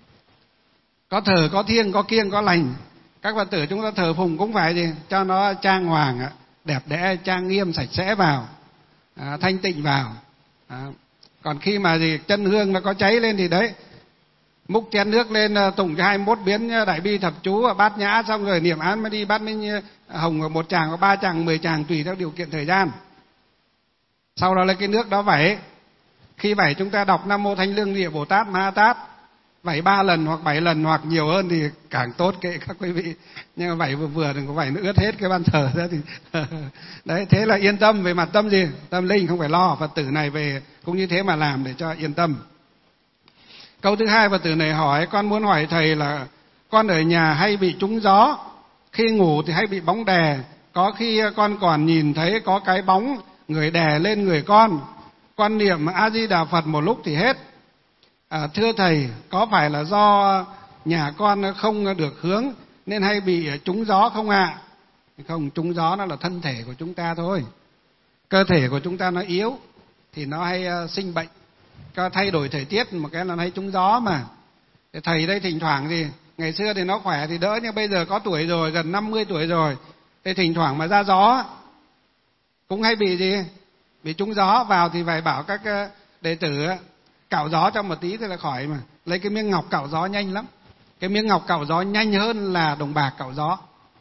có thờ có thiêng có kiêng có lành. Các Phật tử chúng ta thờ phụng cũng phải gì cho nó trang hoàng, đẹp đẽ, trang nghiêm, sạch sẽ vào, thanh tịnh vào. Còn khi mà chân hương nó có cháy lên thì đấy, múc chén nước lên tụng cho 21 biến Đại Bi thập chú, bát nhã xong rồi niệm án mới đi bát minh hồng, 1 tràng hoặc 3 tràng 10 tràng tùy theo điều kiện thời gian. Sau đó lấy cái nước đó vẩy. Khi vẩy chúng ta đọc Nam Mô Thanh Lương Địa Bồ Tát Ma Tát. Vẩy 3 lần hoặc 7 lần hoặc nhiều hơn thì càng tốt, kệ các quý vị. Nhưng mà vẩy vừa đừng có vẩy nó ướt hết cái ban thờ ra thì đấy, thế là yên tâm về mặt tâm gì? Tâm linh, không phải lo. Phật tử này về cũng như thế mà làm để cho yên tâm. Câu thứ hai, Phật tử này hỏi: con muốn hỏi thầy là con ở nhà hay bị trúng gió, khi ngủ thì hay bị bóng đè, có khi con còn nhìn thấy có cái bóng người đè lên người con niệm A Di Đà Phật một lúc thì hết. Thưa thầy, có phải là do nhà con không được hướng nên hay bị trúng gió không ạ? Không, trúng gió nó là thân thể của chúng ta thôi. Cơ thể của chúng ta nó yếu thì nó hay sinh bệnh. Có thay đổi thời tiết một cái là hay trúng gió mà. Thầy đây thỉnh thoảng thì ngày xưa thì nó khỏe thì đỡ, nhưng bây giờ có tuổi rồi, gần 50 tuổi rồi, thì thỉnh thoảng mà ra gió cũng hay bị gì? Bị trúng gió vào thì phải bảo các đệ tử cạo gió cho một tí thì là khỏi mà. Lấy cái miếng ngọc cạo gió nhanh lắm. Cái miếng ngọc cạo gió nhanh hơn là đồng bạc cạo gió.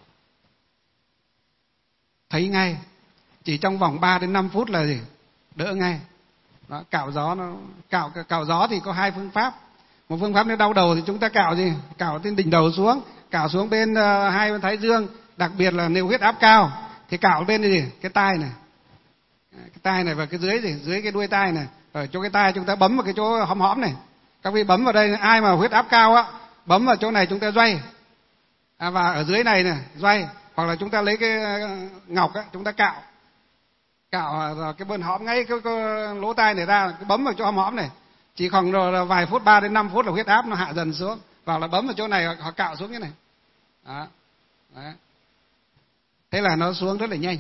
Thấy ngay. Chỉ trong vòng 3 đến 5 phút là gì? Đỡ ngay. Đó, cạo gió nó cạo gió thì có 2 phương pháp. Một phương pháp nếu đau đầu thì chúng ta cạo gì? Cạo trên đỉnh đầu xuống, cạo xuống bên 2 bên thái dương, đặc biệt là nếu huyết áp cao thì cạo bên gì? Cái tai này. Cái tai này và cái dưới gì? Dưới cái đuôi tai này. Ở chỗ cái tai chúng ta bấm vào cái chỗ hõm hõm này. Các vị bấm vào đây, ai mà huyết áp cao á, bấm vào chỗ này chúng ta xoay. Và ở dưới này này, xoay, hoặc là chúng ta lấy cái ngọc á, chúng ta cạo rồi cái bên hõm ngay cái lỗ tai này ra, cái bấm vào chỗ hõm hõm này. Chỉ khoảng rồi vài phút, 3 đến 5 phút là huyết áp nó hạ dần xuống, hoặc là bấm vào chỗ này hoặc cạo xuống cái này. Đó. Đấy. thế là nó xuống rất là nhanh.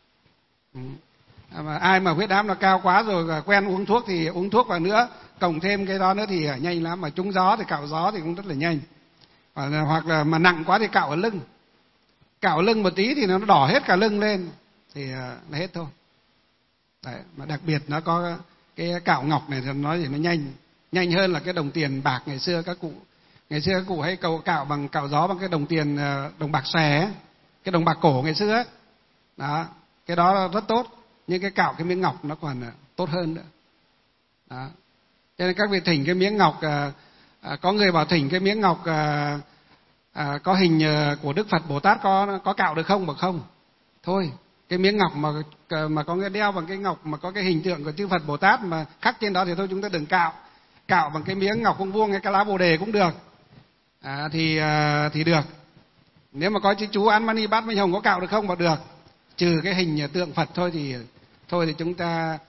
Mà ai mà huyết áp nó cao quá rồi quen uống thuốc thì uống thuốc vào nữa, cộng thêm cái đó nữa thì nhanh lắm. Mà trúng gió thì cạo gió thì cũng rất là nhanh. Hoặc là mà nặng quá thì cạo ở lưng. Cạo lưng một tí thì nó đỏ hết cả lưng lên thì là hết thôi. Đấy, mà đặc biệt nó có cái cạo ngọc này thì nói thì nó nhanh hơn là cái đồng tiền bạc ngày xưa các cụ hay cạo bằng cạo gió bằng cái đồng tiền đồng bạc xòe ấy, cái đồng bạc cổ ngày xưa ấy. Đó, cái đó rất tốt, nhưng cái cạo cái miếng ngọc nó còn tốt hơn nữa. Đó. Cho nên các vị thỉnh cái miếng ngọc, có người bảo thỉnh cái miếng ngọc có hình của Đức Phật Bồ Tát có cạo được không? Mà không. Thôi, cái miếng ngọc mà có cái đeo bằng cái ngọc mà có cái hình tượng của chư Phật Bồ Tát mà khắc trên đó thì thôi chúng ta đừng cạo. Cạo bằng cái miếng ngọc vuông vuông hay cái lá Bồ đề cũng được. Thì được. Nếu mà có chữ chú Án Mani Bát Minh Hồng có cạo được không? Mà được. Trừ cái hình tượng Phật thôi thì chúng ta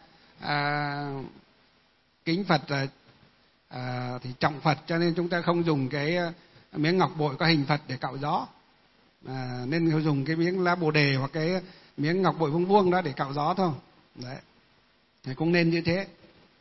kính Phật thì trọng Phật, cho nên chúng ta không dùng cái miếng ngọc bội có hình Phật để cạo gió. Nên dùng cái miếng lá Bồ đề hoặc cái miếng ngọc bội vuông vuông đó để cạo gió thôi. Đấy. Thì cũng nên như thế.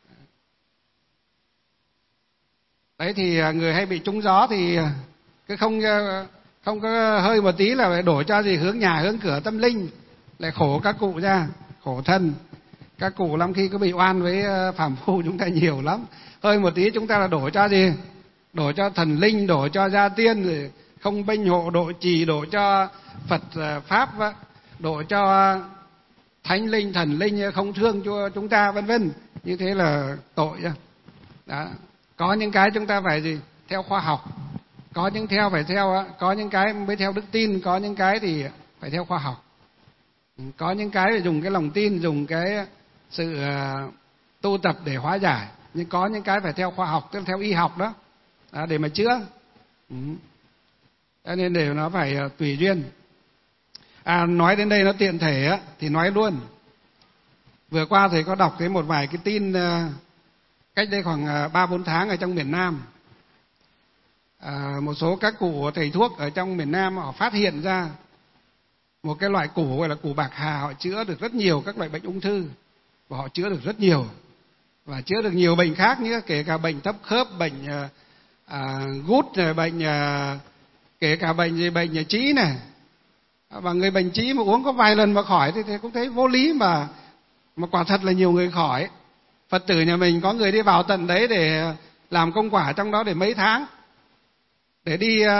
Đấy thì người hay bị trúng gió thì cứ không có hơi một tí là phải đổ cho gì hướng nhà hướng cửa tâm linh, lại khổ các cụ ra, khổ thân. Các cụ lắm khi cứ bị oan với phàm phu chúng ta nhiều lắm. Hơi một tí chúng ta là đổ cho gì? Đổ cho thần linh, đổ cho gia tiên, rồi không bênh hộ độ trì, đổ cho Phật Pháp, đổ cho thánh linh, thần linh không thương cho chúng ta, vân vân. Như thế là tội. Đó. Có những cái chúng ta phải gì? Theo khoa học. Có những cái mới theo đức tin, có những cái thì phải theo khoa học. Có những cái phải dùng cái lòng tin, dùng cái sự tu tập để hóa giải. Nhưng có những cái phải theo khoa học, tức là theo y học đó, để mà chữa. Cho nên đều nó phải tùy duyên. Nói đến đây nó tiện thể thì nói luôn. Vừa qua thầy có đọc thấy một vài cái tin cách đây khoảng 3-4 tháng ở trong miền Nam. Một số các cụ thầy thuốc ở trong miền Nam họ phát hiện ra một cái loại củ gọi là củ bạc hà, họ chữa được rất nhiều các loại bệnh ung thư, và họ chữa được rất nhiều, và chữa được nhiều bệnh khác nữa, kể cả bệnh thấp khớp, bệnh gút, bệnh kể cả bệnh trĩ này. Và người bệnh trĩ mà uống có vài lần mà khỏi thì cũng thấy vô lý, mà quả thật là nhiều người khỏi. Phật tử nhà mình có người đi vào tận đấy để làm công quả trong đó để mấy tháng, để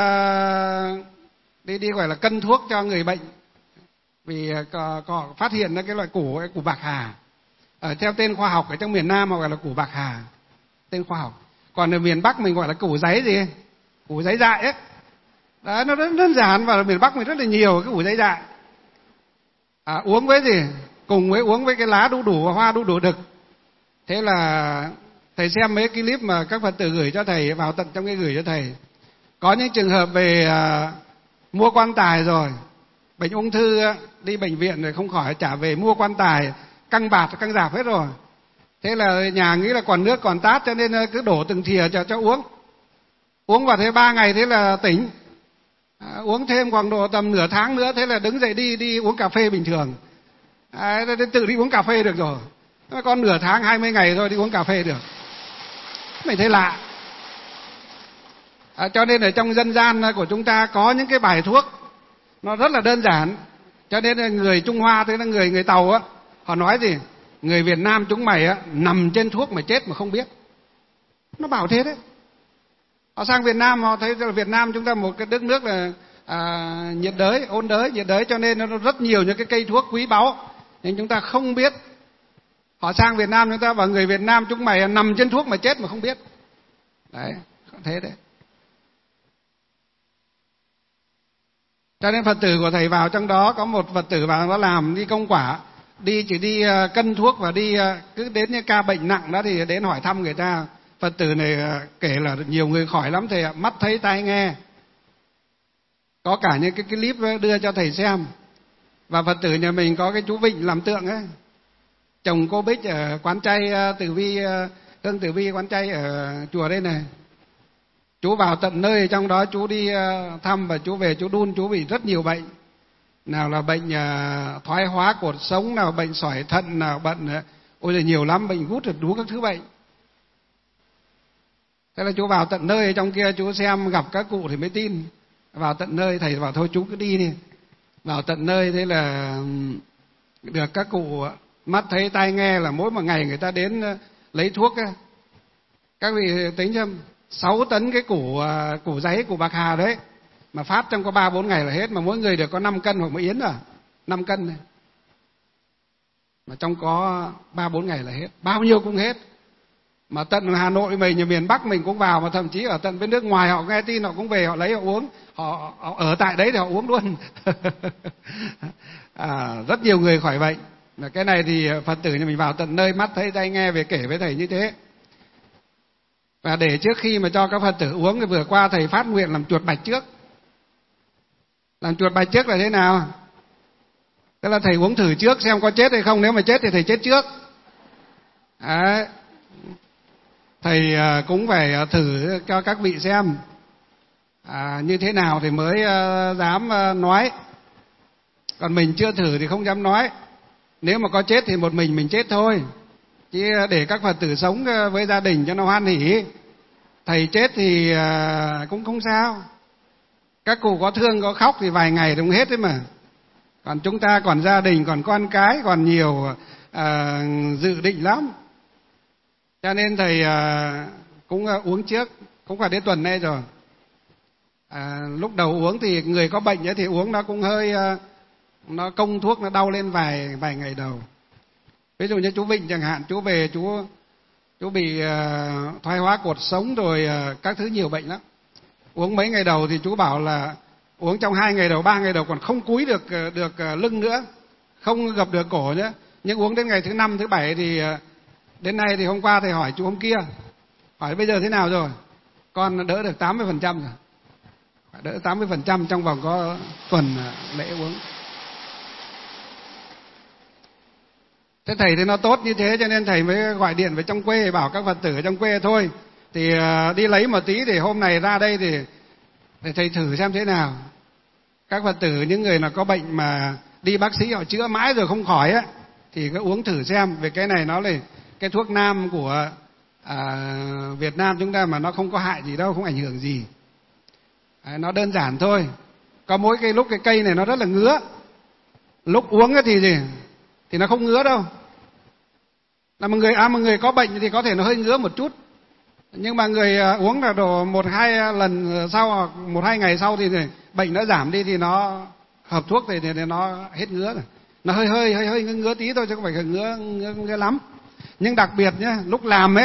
đi gọi là cân thuốc cho người bệnh, vì có phát hiện ra cái loại củ bạc hà. Theo tên khoa học ở trong miền Nam họ gọi là củ bạc hà, tên khoa học. Còn ở miền Bắc mình gọi là củ giấy gì? Củ giấy dại ấy. Đấy, nó rất đơn giản, và ở miền Bắc mình rất là nhiều cái củ giấy dại. Uống với gì? Cùng với uống với cái lá đu đủ và hoa đu đủ đực. Thế là thầy xem mấy cái clip mà các Phật tử gửi cho thầy, vào tận trong cái gửi cho thầy. Có những trường hợp về mua quan tài rồi, bệnh ung thư đi bệnh viện rồi không khỏi, trả về mua quan tài, căng bạt, căng rạp hết rồi. Thế là nhà nghĩ là còn nước còn tát, cho nên cứ đổ từng thìa cho uống. Uống vào thế 3 ngày thế là tỉnh. Uống thêm khoảng độ tầm nửa tháng nữa, thế là đứng dậy đi uống cà phê bình thường. Tự đi uống cà phê được rồi. Còn nửa tháng 20 ngày thôi đi uống cà phê được. Mình thấy lạ. Cho nên ở trong dân gian của chúng ta có những cái bài thuốc nó rất là đơn giản. Cho nên người Trung Hoa, tức là người Tàu á, họ nói gì? Người Việt Nam chúng mày nằm trên thuốc mà chết mà không biết. Nó bảo thế đấy. Họ sang Việt Nam họ thấy là Việt Nam chúng ta một cái đất nước là nhiệt đới, ôn đới, nhiệt đới, cho nên nó rất nhiều những cái cây thuốc quý báu, nhưng chúng ta không biết. Họ sang Việt Nam chúng ta bảo người Việt Nam chúng mày nằm trên thuốc mà chết mà không biết. Đấy, thế đấy. Cho nên Phật tử của thầy vào trong đó, có một Phật tử vào đó làm đi công quả, chỉ đi cân thuốc và đi cứ đến những ca bệnh nặng đó thì đến hỏi thăm người ta. Phật tử này kể là nhiều người khỏi lắm thầy ạ, mắt thấy tai nghe. Có cả những cái clip đưa cho thầy xem. Và Phật tử nhà mình có cái chú Vịnh làm tượng ấy, chồng cô Bích ở quán chay Tử Vi, Hương Tử Vi quán chay ở chùa đây này. Chú vào tận nơi trong đó chú đi thăm, và chú về chú đun, chú bị rất nhiều bệnh. nào là bệnh thoái hóa cột sống, nào bệnh sỏi thận, nào bệnh ôi là nhiều lắm, bệnh gút, đủ các thứ bệnh. Thế là chú vào tận nơi ở trong kia chú xem, gặp các cụ thì mới tin. Vào tận nơi thầy bảo thôi chú cứ đi đi. Vào tận nơi thế là được các cụ mắt thấy tai nghe, là mỗi một ngày người ta đến lấy thuốc ấy. Các vị tính xem 6 tấn cái củ giấy, củ bạc hà đấy mà phát trong có 3-4 ngày là hết, mà mỗi người được có 5 cân hoặc một yến à, 5 cân này. Mà trong có 3-4 ngày là hết, bao nhiêu cũng hết. Mà tận Hà Nội mình, miền Bắc mình cũng vào, mà thậm chí ở tận bên nước ngoài họ nghe tin họ cũng về, họ lấy họ uống, họ ở tại đấy thì họ uống luôn. Rất nhiều người khỏi bệnh. Mà cái này thì Phật tử nhà mình vào tận nơi, mắt thấy tai nghe về kể với thầy như thế. Và để trước khi mà cho các Phật tử uống thì vừa qua thầy phát nguyện làm chuột bạch trước. Làm chuột bạch trước là thế nào? Tức là thầy uống thử trước xem có chết hay không, nếu mà chết thì thầy chết trước. Đấy. Thầy cũng phải thử cho các vị xem như thế nào thì mới dám nói. Còn mình chưa thử thì không dám nói. Nếu mà có chết thì một mình chết thôi, chứ để các Phật tử sống với gia đình cho nó hoan hỉ. Thầy chết thì cũng không sao. Các cụ có thương có khóc thì vài ngày cũng hết đấy mà. Còn chúng ta còn gia đình, còn con cái, còn nhiều dự định lắm. Cho nên thầy cũng uống trước, cũng phải đến tuần nay rồi. Lúc đầu uống thì người có bệnh ấy thì uống nó cũng hơi nó công thuốc, nó đau lên vài ngày đầu. Ví dụ như chú Vịnh chẳng hạn, chú về chú bị thoái hóa cột sống rồi các thứ nhiều bệnh lắm. Uống mấy ngày đầu thì chú bảo là uống trong 2 ngày đầu, 3 ngày đầu còn không cúi được lưng nữa, không gập được cổ nữa. Nhưng uống đến ngày thứ 5, thứ 7 thì đến nay thì hôm qua thầy hỏi chú hôm kia, hỏi bây giờ thế nào rồi? Con đỡ được 80% rồi. Đỡ 80% trong vòng có tuần lễ uống. Thế thầy thấy nó tốt như thế cho nên thầy mới gọi điện về trong quê, bảo các Phật tử ở trong quê thôi thì đi lấy một tí để hôm này ra đây thì để thầy thử xem thế nào. Các Phật tử những người là có bệnh mà đi bác sĩ họ chữa mãi rồi không khỏi á, thì cứ uống thử xem. Về cái này nó là cái thuốc nam của Việt Nam chúng ta mà nó không có hại gì đâu, không ảnh hưởng gì. Nó đơn giản thôi. Có mỗi cái lúc cái cây này nó rất là ngứa. Lúc uống thì gì? Thì nó không ngứa đâu. Là một người có bệnh thì có thể nó hơi ngứa một chút. Nhưng mà người uống là độ 1-2 lần sau, hoặc 1-2 ngày sau thì bệnh nó giảm đi thì nó hợp thuốc thì nó hết ngứa rồi. Nó hơi ngứa tí thôi chứ không phải ngứa lắm. Nhưng đặc biệt nhá, lúc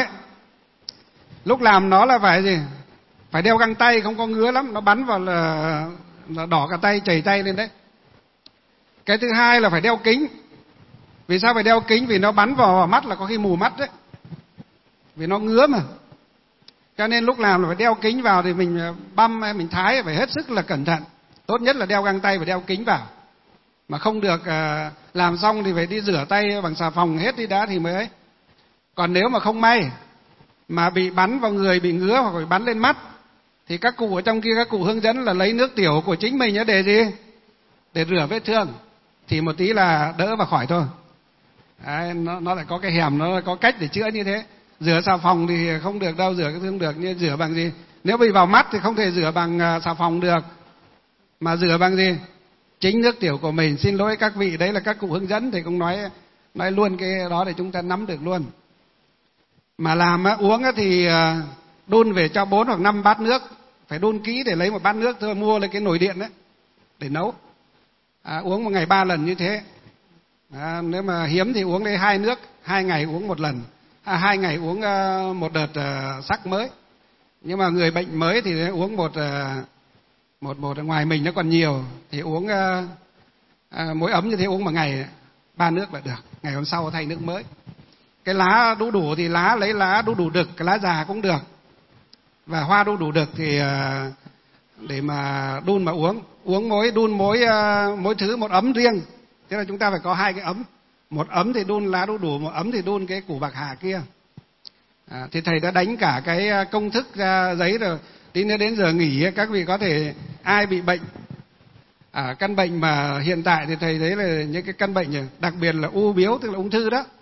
làm nó là phải gì? Phải đeo găng tay, không có ngứa lắm, nó bắn vào là đỏ cả tay, chảy tay lên đấy. Cái thứ hai là phải đeo kính. Vì sao phải đeo kính? Vì nó bắn vào mắt là có khi mù mắt đấy. Vì nó ngứa mà. Cho nên lúc làm là phải đeo kính vào, thì mình băm hay mình thái phải hết sức là cẩn thận. Tốt nhất là đeo găng tay và đeo kính vào. Mà không được làm xong thì phải đi rửa tay bằng xà phòng hết đi đã thì mới ấy. Còn nếu mà không may mà bị bắn vào người, bị ngứa hoặc bị bắn lên mắt, thì các cụ ở trong kia các cụ hướng dẫn là lấy nước tiểu của chính mình để gì? Để rửa vết thương. Thì một tí là đỡ và khỏi thôi. Đấy, nó lại có cái hẻm, nó có cách để chữa như thế. Rửa xà phòng thì không được đâu, rửa cái thương được. Nhưng rửa bằng gì? Nếu bị vào mắt thì không thể rửa bằng xà phòng được. Mà rửa bằng gì? Chính nước tiểu của mình. Xin lỗi các vị, đấy là các cụ hướng dẫn thì cũng nói luôn cái đó để chúng ta nắm được luôn. Mà làm uống thì đun về cho 4 hoặc 5 bát nước. Phải đun kỹ để lấy một bát nước thôi, mua lấy cái nồi điện đấy để nấu. Uống một ngày 3 lần như thế. Nếu mà hiếm thì uống đây 2 nước, 2 ngày uống 1 lần. 2 ngày uống một đợt sắc mới. Nhưng mà người bệnh mới thì uống một ngoài mình nó còn nhiều thì uống mỗi ấm như thế, uống một ngày 3 nước là được. Ngày hôm sau thay nước mới. Cái lá đu đủ thì lấy lá đu đủ đực, cái lá già cũng được. Và hoa đu đủ đực thì để mà đun mà uống mỗi thứ một ấm riêng. Thế là chúng ta phải có 2 cái ấm. Một ấm thì đun lá đu đủ, một ấm thì đun cái củ bạc hà kia. Thì thầy đã đánh cả cái công thức ra giấy rồi. Tí nữa đến giờ nghỉ các vị có thể ai bị bệnh Căn bệnh mà hiện tại thì thầy thấy là những cái căn bệnh đặc biệt là u bướu, tức là ung thư đó.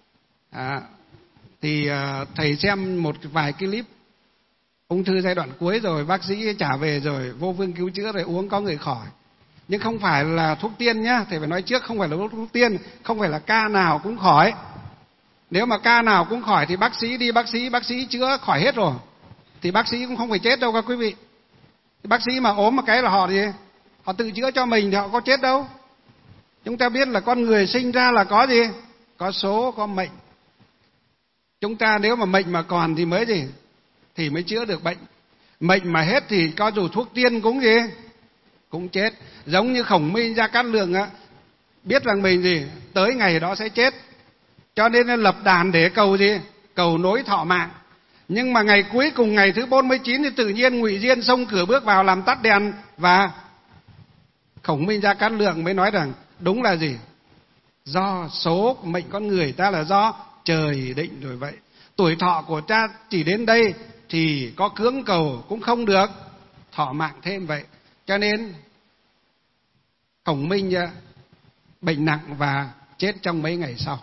Thì thầy xem một vài cái clip ung thư giai đoạn cuối rồi, bác sĩ trả về rồi, vô phương cứu chữa rồi, uống có người khỏi. Nhưng không phải là thuốc tiên nhá, thầy phải nói trước, không phải là thuốc tiên, không phải là ca nào cũng khỏi. Nếu mà ca nào cũng khỏi thì bác sĩ đi bác sĩ chữa khỏi hết rồi, thì bác sĩ cũng không phải chết đâu các quý vị. Bác sĩ mà ốm một cái là họ gì? Họ tự chữa cho mình thì họ có chết đâu. Chúng ta biết là con người sinh ra là có gì? Có số, có mệnh. Chúng ta nếu mà mệnh mà còn thì mới gì? Thì mới chữa được bệnh. Mệnh mà hết thì có dù thuốc tiên cũng gì? Cũng chết. Giống như Khổng Minh Gia Cát Lượng á, biết rằng mình gì? Tới ngày đó sẽ chết, cho nên lập đàn để cầu gì? Cầu nối thọ mạng. Nhưng mà ngày cuối cùng, ngày thứ 49 thì tự nhiên Ngụy Diên xông cửa bước vào làm tắt đèn, và Khổng Minh Gia Cát Lượng mới nói rằng đúng là gì? Do số mệnh con người ta là do trời định rồi vậy. Tuổi thọ của ta chỉ đến đây thì có cưỡng cầu cũng không được thọ mạng thêm vậy. Cho nên Khổng Minh bệnh nặng và chết trong mấy ngày sau.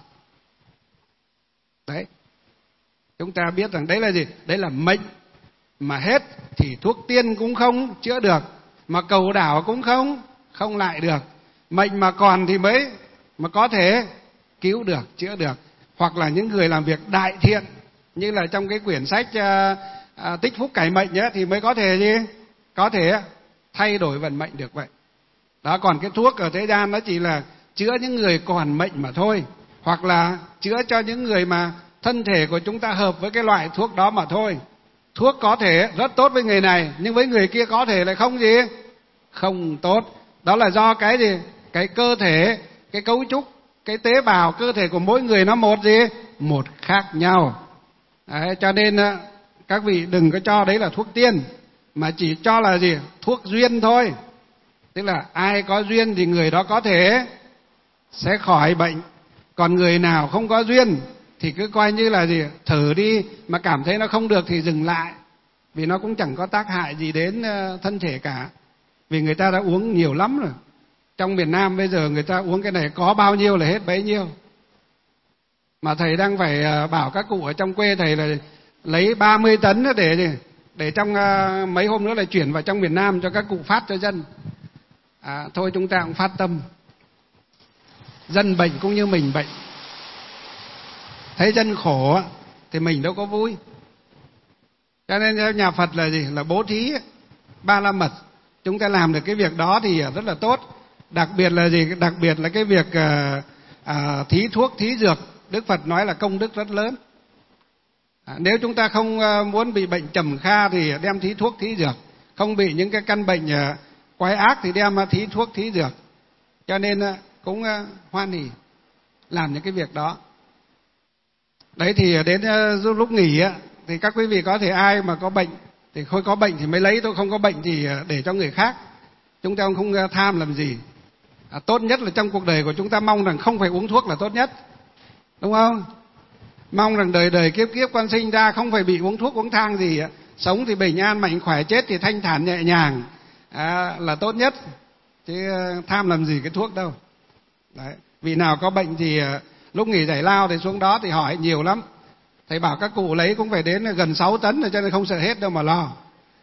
Đấy. Chúng ta biết rằng đấy là gì? Đấy là mệnh mà hết thì thuốc tiên cũng không chữa được, mà cầu đảo cũng không lại được. Mệnh mà còn thì mới mà có thể cứu được, chữa được. Hoặc là những người làm việc đại thiện, như là trong cái quyển sách Tích Phúc Cải Mệnh ấy, thì mới có thể gì? Có thể thay đổi vận mệnh được vậy. Đó, còn cái thuốc ở thế gian nó chỉ là chữa những người còn mệnh mà thôi, hoặc là chữa cho những người mà thân thể của chúng ta hợp với cái loại thuốc đó mà thôi. Thuốc có thể rất tốt với người này, nhưng với người kia có thể lại không gì? Không tốt. Đó là do cái gì? Cái cơ thể, cái cấu trúc, cái tế bào cơ thể của mỗi người nó một gì? Một khác nhau. Đấy, cho nên các vị đừng có cho đấy là thuốc tiên, mà chỉ cho là gì? Thuốc duyên thôi. Tức là ai có duyên thì người đó có thể sẽ khỏi bệnh. Còn người nào không có duyên thì cứ coi như là gì? Thử đi, mà cảm thấy nó không được thì dừng lại. Vì nó cũng chẳng có tác hại gì đến thân thể cả. Vì người ta đã uống nhiều lắm rồi. Trong miền Nam bây giờ người ta uống cái này có bao nhiêu là hết bấy nhiêu. Mà thầy đang phải bảo các cụ ở trong quê thầy là lấy 30 tấn để trong mấy hôm nữa là chuyển vào trong miền Nam cho các cụ phát cho dân. Thôi chúng ta cũng phát tâm. Dân bệnh cũng như mình bệnh. Thấy dân khổ thì mình đâu có vui. Cho nên theo nhà Phật là gì? Là bố thí ba la mật. Chúng ta làm được cái việc đó thì rất là tốt. Đặc biệt là gì? Đặc biệt là cái việc thí thuốc, thí dược. Đức Phật nói là công đức rất lớn. Nếu chúng ta không muốn bị bệnh trầm kha thì đem thí thuốc, thí dược. Không bị những cái căn bệnh quái ác thì đem thí thuốc, thí dược. Cho nên cũng hoan hỉ làm những cái việc đó. Đấy thì đến lúc nghỉ thì các quý vị có thể ai mà có bệnh thì thôi, có bệnh thì mới lấy thôi, không có bệnh thì để cho người khác. Chúng ta không tham làm gì. Tốt nhất là trong cuộc đời của chúng ta mong rằng không phải uống thuốc là tốt nhất. Đúng không? Mong rằng đời đời kiếp kiếp con sinh ra không phải bị uống thuốc uống thang gì. Sống thì bình an mạnh khỏe, chết thì thanh thản nhẹ nhàng là tốt nhất. Chứ tham làm gì cái thuốc đâu. Đấy. Vị nào có bệnh thì lúc nghỉ giải lao thì xuống đó thì hỏi nhiều lắm. Thầy bảo các cụ lấy cũng phải đến gần 6 tấn rồi, cho nên không sợ hết đâu mà lo.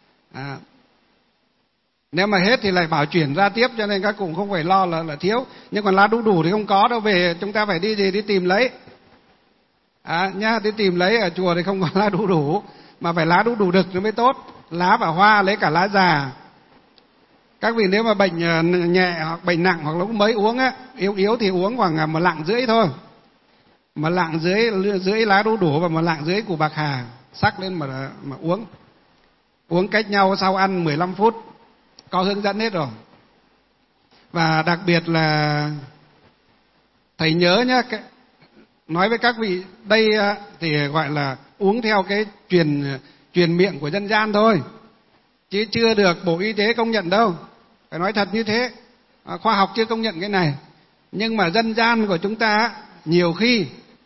Nếu mà hết thì lại bảo chuyển ra tiếp, cho nên các cụ không phải lo là thiếu. Nhưng còn lá đu đủ thì không có đâu, về chúng ta phải đi tìm lấy. Nhá, đi tìm lấy, ở chùa thì không có lá đu đủ, mà phải lá đu đủ đực nó mới tốt. Lá và hoa lấy cả lá già. Các vị nếu mà bệnh nhẹ hoặc bệnh nặng hoặc lúc mới uống yếu thì uống khoảng 1 lạng rưỡi thôi. 1 lạng rưỡi lá đu đủ và 1 lạng rưỡi củ bạc hà sắc lên mà uống. Uống cách nhau sau ăn 15 phút. Có hướng dẫn hết rồi. Và đặc biệt là thầy nhớ nhá, nói với các vị đây thì gọi là uống theo cái truyền miệng của dân gian thôi, chứ chưa được Bộ Y tế công nhận đâu. Phải nói thật như thế. Khoa học chưa công nhận cái này. Nhưng mà dân gian của chúng ta nhiều khi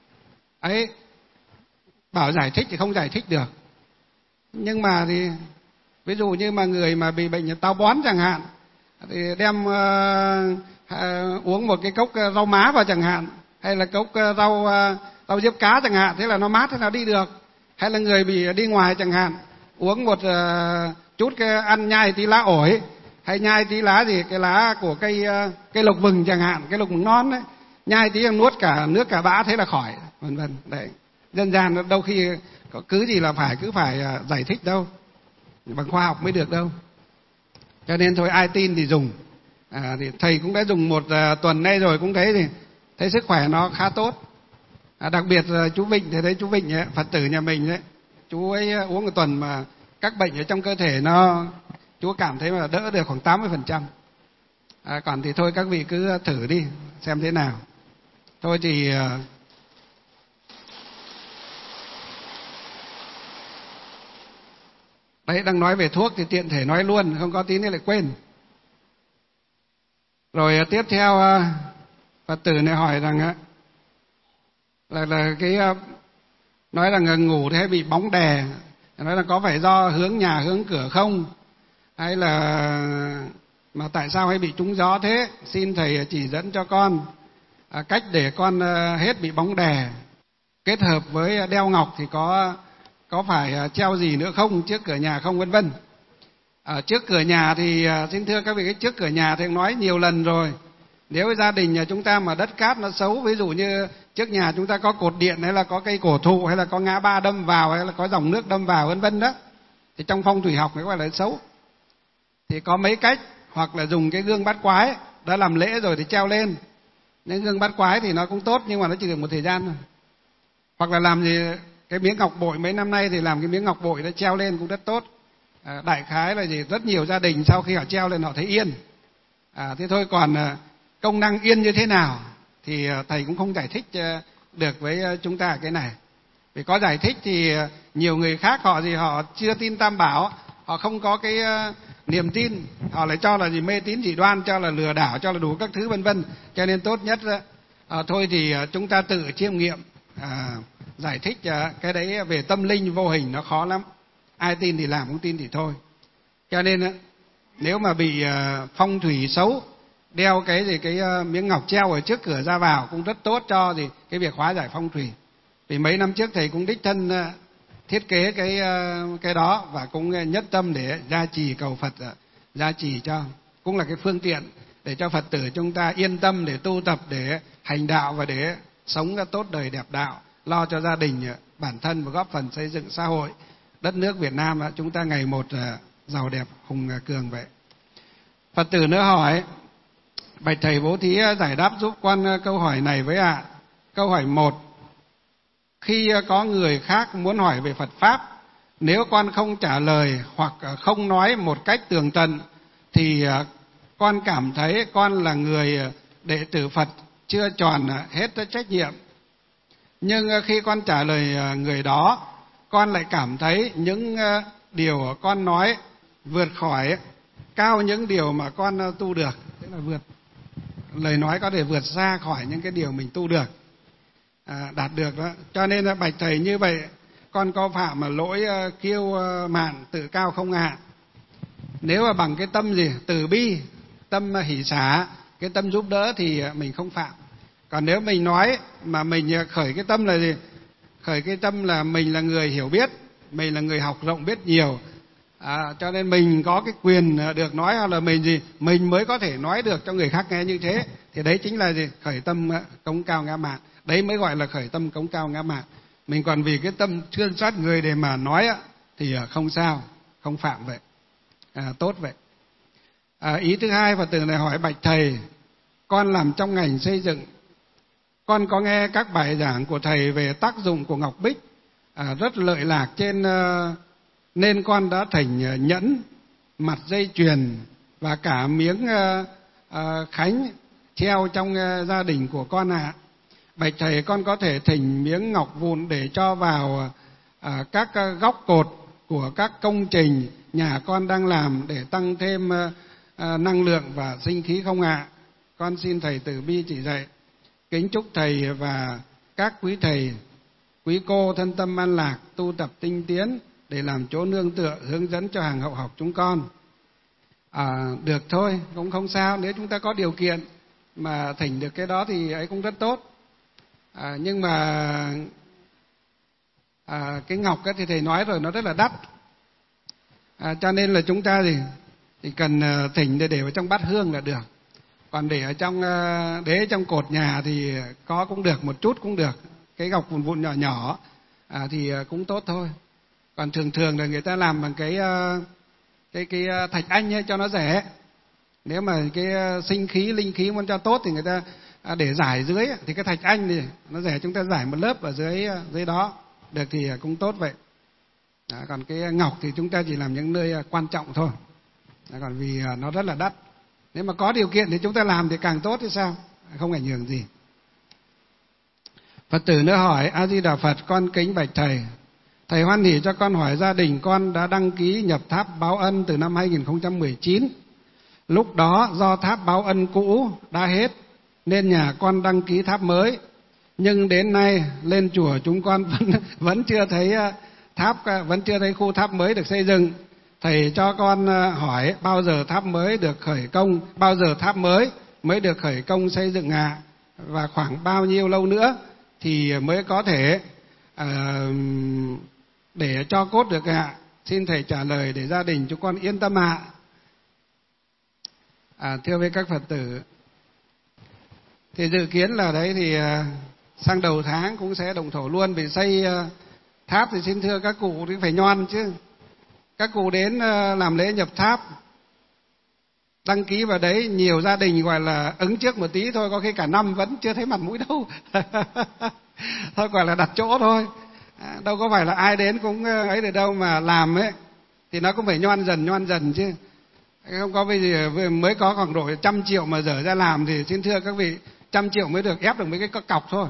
bảo giải thích thì không giải thích được. Nhưng mà thì ví dụ như mà người mà bị bệnh táo bón chẳng hạn, thì đem uống một cái cốc rau má vào chẳng hạn, hay là cốc rau diếp cá chẳng hạn, thế là nó mát, thế nào đi được. Hay là người bị đi ngoài chẳng hạn, uống một chút ăn nhai tí lá ổi, hay nhai tí lá gì, cái lá của cây lộc vừng chẳng hạn, cây lộc vừng non đấy, nhai tí nuốt cả nước cả bã, thế là khỏi, vân vân. Đấy, dân gian đâu khi có cứ gì là cứ phải giải thích đâu, bằng khoa học mới được đâu. Cho nên thôi, ai tin thì dùng. Thì thầy cũng đã dùng một tuần nay rồi, cũng thấy sức khỏe nó khá tốt. Đặc biệt là chú Vịnh, thì thấy chú Vịnh ấy, Phật tử nhà mình đấy, chú ấy uống một tuần mà các bệnh ở trong cơ thể chú cảm thấy mà đỡ được khoảng 80%. Còn thì thôi các vị cứ thử đi xem thế nào. Thôi thì đấy, đang nói về thuốc thì tiện thể nói luôn, không có tí nữa lại quên. Rồi tiếp theo Phật tử này hỏi rằng là cái nói rằng ngủ thì hay bị bóng đè, nói là có phải do hướng nhà hướng cửa không, hay là mà tại sao hay bị trúng gió thế, xin thầy chỉ dẫn cho con cách để con hết bị bóng đè. Kết hợp với đeo ngọc thì có phải treo gì nữa không, trước cửa nhà không, vân vân. Ở trước cửa nhà thì xin thưa các vị, cái trước cửa nhà thì nói nhiều lần rồi. Nếu gia đình nhà chúng ta mà đất cát nó xấu, ví dụ như trước nhà chúng ta có cột điện, hay là có cây cổ thụ, hay là có ngã ba đâm vào, hay là có dòng nước đâm vào, vân vân đó, thì trong phong thủy học nó gọi là xấu. Thì có mấy cách, hoặc là dùng cái gương bát quái, đã làm lễ rồi thì treo lên. Nên gương bát quái thì nó cũng tốt, nhưng mà nó chỉ được một thời gian thôi. Hoặc là làm gì cái miếng ngọc bội, mấy năm nay thì làm cái miếng ngọc bội nó treo lên cũng rất tốt. Đại khái là gì, rất nhiều gia đình sau khi họ treo lên họ thấy yên. Thế thôi, còn công năng yên như thế nào thì thầy cũng không giải thích được với chúng ta cái này. Vì có giải thích thì nhiều người khác họ chưa tin Tam Bảo, họ không có cái niềm tin, họ lại cho là gì mê tín dị đoan, cho là lừa đảo, cho là đủ các thứ vân vân. Cho nên tốt nhất thôi thì chúng ta tự chiêm nghiệm. Giải thích cái đấy về tâm linh vô hình nó khó lắm, ai tin thì làm, không tin thì thôi. Cho nên nếu mà bị phong thủy xấu, đeo cái miếng ngọc treo ở trước cửa ra vào cũng rất tốt cho cái việc hóa giải phong thủy. Vì mấy năm trước thầy cũng đích thân thiết kế cái đó, và cũng nhất tâm để gia trì, cầu Phật gia trì cho, cũng là cái phương tiện để cho Phật tử chúng ta yên tâm để tu tập, để hành đạo và để sống tốt đời đẹp đạo, lo cho gia đình, bản thân và góp phần xây dựng xã hội đất nước Việt Nam chúng ta ngày một giàu đẹp hùng cường vậy. Phật tử nữa hỏi: bạch thầy bố thí giải đáp giúp con câu hỏi này với ạ. Câu hỏi 1: khi có người khác muốn hỏi về Phật pháp, nếu con không trả lời hoặc không nói một cách tường tận thì con cảm thấy con là người đệ tử Phật chưa tròn hết trách nhiệm. Nhưng khi con trả lời người đó, con lại cảm thấy những điều con nói vượt khỏi cao những điều mà con tu được. Tức là lời nói có thể vượt xa khỏi những cái điều mình tu được, đạt được đó. Cho nên bạch thầy, như vậy con có phạm mà lỗi kiêu mạn tự cao không ạ? Nếu mà bằng cái tâm gì từ bi, tâm hỷ xả, cái tâm giúp đỡ thì mình không phạm. Còn nếu mình nói mà mình khởi cái tâm là gì? Khởi cái tâm là mình là người hiểu biết, mình là người học rộng biết nhiều, cho nên mình có cái quyền được nói, hoặc là mình mới có thể nói được cho người khác nghe như thế, thì đấy chính là gì? Khởi tâm cống cao ngã mạn. Đấy mới gọi là khởi tâm cống cao ngã mạn. Mình còn vì cái tâm thương xót người để mà nói thì không sao, không phạm vậy, tốt vậy. Ý thứ hai, Phật tử này hỏi: bạch thầy, con làm trong ngành xây dựng, con có nghe các bài giảng của thầy về tác dụng của ngọc bích rất lợi lạc nên con đã thỉnh nhẫn, mặt dây chuyền và cả miếng khánh treo trong gia đình của con ạ. Bạch thầy, con có thể thỉnh miếng ngọc vụn để cho vào các góc cột của các công trình nhà con đang làm để tăng thêm năng lượng và sinh khí không ạ? Con xin thầy từ bi chỉ dạy. Kính chúc thầy và các quý thầy, quý cô thân tâm an lạc, tu tập tinh tiến để làm chỗ nương tựa hướng dẫn cho hàng hậu học chúng con. được thôi, cũng không sao. Nếu chúng ta có điều kiện mà thỉnh được cái đó thì ấy cũng rất tốt. Nhưng mà cái ngọc ấy thì thầy nói rồi, nó rất là đắt. Cho nên là chúng ta thì cần thỉnh để vào trong bát hương là được. Còn để ở trong cột nhà thì có cũng được, một chút cũng được. Cái ngọc vụn vụn nhỏ nhỏ thì cũng tốt thôi. Còn thường là người ta làm bằng cái thạch anh ấy cho nó rẻ. Nếu mà cái sinh khí, linh khí muốn cho tốt thì người ta để giải dưới thì cái thạch anh thì nó rẻ, chúng ta giải một lớp ở dưới đó được thì cũng tốt vậy. Còn cái ngọc thì chúng ta chỉ làm những nơi quan trọng thôi. Còn vì nó rất là đắt. Nếu mà có điều kiện thì chúng ta làm thì càng tốt thì sao? Không ảnh hưởng gì. Phật tử nữa hỏi: A Di Đà Phật, con kính bạch thầy. Thầy hoan hỉ cho con hỏi gia đình con đã đăng ký nhập tháp báo ân từ năm 2019. Lúc đó do tháp báo ân cũ đã hết nên nhà con đăng ký tháp mới. Nhưng đến nay lên chùa chúng con vẫn chưa thấy vẫn chưa thấy khu tháp mới được xây dựng. Thầy cho con hỏi bao giờ tháp mới được khởi công, bao giờ tháp mới được khởi công xây dựng ạ? Và khoảng bao nhiêu lâu nữa thì mới có thể để cho cốt được ạ? Xin thầy trả lời để gia đình chúng con yên tâm ạ. Thưa với các Phật tử, thì dự kiến là đấy thì sang đầu tháng cũng sẽ động thổ luôn. Vì xây tháp thì xin thưa các cụ thì phải nhoan chứ. Các cụ đến làm lễ nhập tháp, đăng ký vào đấy, nhiều gia đình gọi là ứng trước một tí thôi, có khi cả năm vẫn chưa thấy mặt mũi đâu. Thôi gọi là đặt chỗ thôi. Đâu có phải là ai đến cũng ấy được đâu, mà làm ấy thì nó cũng phải nhoan dần chứ. Không có bây giờ mới có khoảng độ 100 triệu mà dở ra làm thì xin thưa các vị, 100 triệu mới được ép được mấy cái cọc thôi.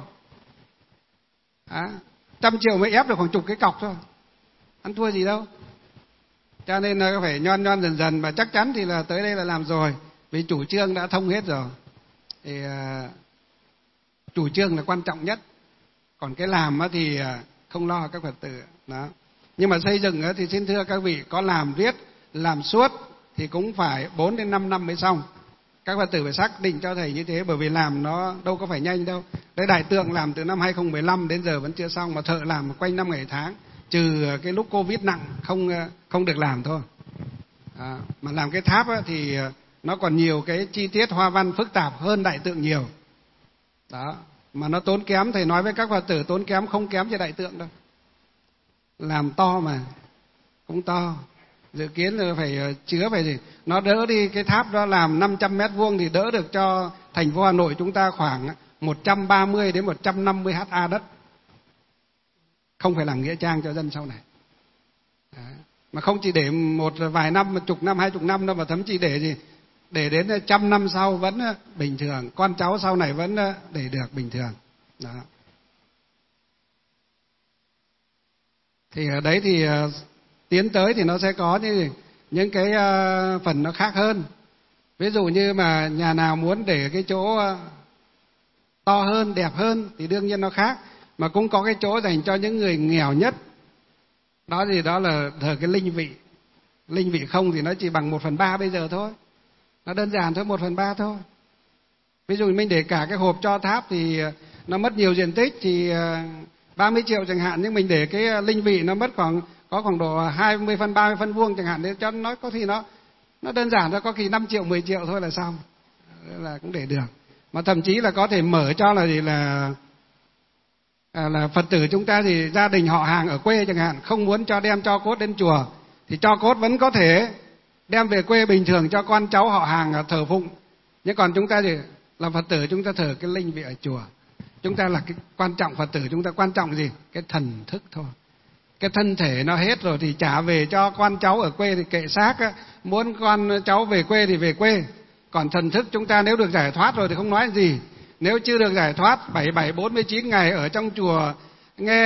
100 triệu mới ép được khoảng chục cái cọc thôi, ăn thua gì đâu. Cho nên là phải nhoan dần, và chắc chắn thì là tới đây là làm rồi, vì chủ trương đã thông hết rồi. Thì chủ trương là quan trọng nhất, còn cái làm thì không lo các Phật tử đó. Nhưng mà xây dựng thì xin thưa các vị, có làm riết làm suốt thì cũng phải 4 đến 5 năm mới xong. Các Phật tử phải xác định cho thầy như thế, bởi vì làm nó đâu có phải nhanh đâu. Đấy, Đại Tượng làm từ năm 2015 đến giờ vẫn chưa xong, mà thợ làm quanh năm ngày tháng, trừ cái lúc Covid nặng không được làm thôi. Mà làm cái tháp thì nó còn nhiều cái chi tiết hoa văn phức tạp hơn Đại Tượng nhiều. Đó, mà nó tốn kém, thầy nói với các Phật tử, tốn kém không kém cho Đại Tượng đâu. Làm to mà cũng to. Dự kiến là phải chứa phải gì? Nó đỡ đi, cái tháp đó làm 500 mét vuông thì đỡ được cho thành phố Hà Nội chúng ta khoảng 130 đến 150 ha đất. Không phải làm nghĩa trang cho dân sau này. Đấy. Mà không chỉ để một vài năm, 10 năm, 20 năm đâu, mà thậm chí để gì? Để đến 100 năm sau vẫn bình thường, con cháu sau này vẫn để được bình thường. Đó. Thì ở đấy thì tiến tới thì nó sẽ có những cái phần nó khác hơn. Ví dụ như mà nhà nào muốn để cái chỗ to hơn, đẹp hơn thì đương nhiên nó khác. Mà cũng có cái chỗ dành cho những người nghèo nhất. Đó thì đó là thờ cái linh vị. Linh vị không thì nó chỉ bằng 1/3 bây giờ thôi. Nó đơn giản thôi, 1/3 thôi. Ví dụ mình để cả cái hộp cho tháp thì nó mất nhiều diện tích, thì 30 triệu chẳng hạn. Nhưng mình để cái linh vị nó mất có khoảng độ 20 phân, 30 phân vuông chẳng hạn, để cho nó có khi nó đơn giản thôi, có khi 5 triệu, 10 triệu thôi là xong. Là cũng để được. Mà thậm chí là có thể mở cho là gì là Phật tử chúng ta thì gia đình họ hàng ở quê chẳng hạn, không muốn đem cho cốt đến chùa thì cho cốt vẫn có thể đem về quê bình thường cho con cháu họ hàng thờ phụng. Nhưng còn chúng ta thì là Phật tử, chúng ta thờ cái linh vị ở chùa. Chúng ta là cái quan trọng, Phật tử chúng ta quan trọng gì? Cái thần thức thôi. Cái thân thể nó hết rồi thì trả về cho con cháu ở quê thì kệ xác á. Muốn con cháu về quê thì về quê. Còn thần thức chúng ta nếu được giải thoát rồi thì không nói gì. Nếu chưa được giải thoát 47-49 ngày ở trong chùa, nghe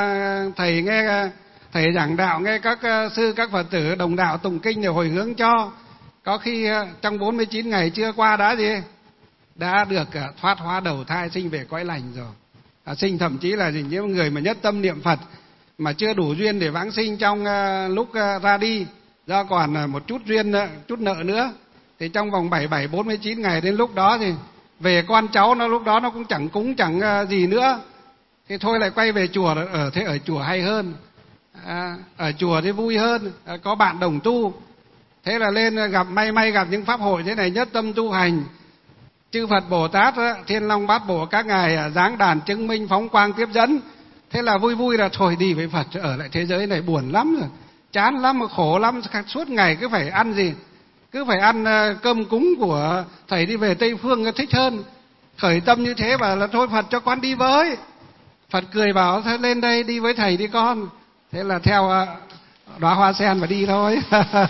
thầy giảng đạo, nghe các sư các Phật tử đồng đạo tụng kinh để hồi hướng cho, có khi trong 49 ngày chưa qua đã được thoát hóa đầu thai, sinh về cõi lành rồi. Sinh thậm chí là những người mà nhất tâm niệm Phật mà chưa đủ duyên để vãng sinh trong lúc ra đi do còn một chút duyên, chút nợ nữa, thì trong vòng 47-49 ngày đến lúc đó thì về con cháu nó lúc đó nó cũng chẳng cúng chẳng gì nữa, thì thôi lại quay về chùa. Thế ở chùa hay hơn, ở chùa thì vui hơn, có bạn đồng tu. Thế là lên gặp, may gặp những pháp hội thế này, nhất tâm tu hành, chư Phật Bồ Tát, Thiên Long Bát Bộ các ngài giáng đàn chứng minh phóng quang tiếp dẫn. Thế là vui là thôi đi với Phật, ở lại thế giới này buồn lắm rồi, chán lắm, khổ lắm, suốt ngày cứ phải ăn gì, cứ phải ăn cơm cúng của thầy, đi về Tây Phương thích hơn. Khởi tâm như thế và là thôi Phật cho con đi với. Phật cười bảo thôi lên đây đi với thầy đi con. Thế là theo đóa hoa sen mà đi thôi.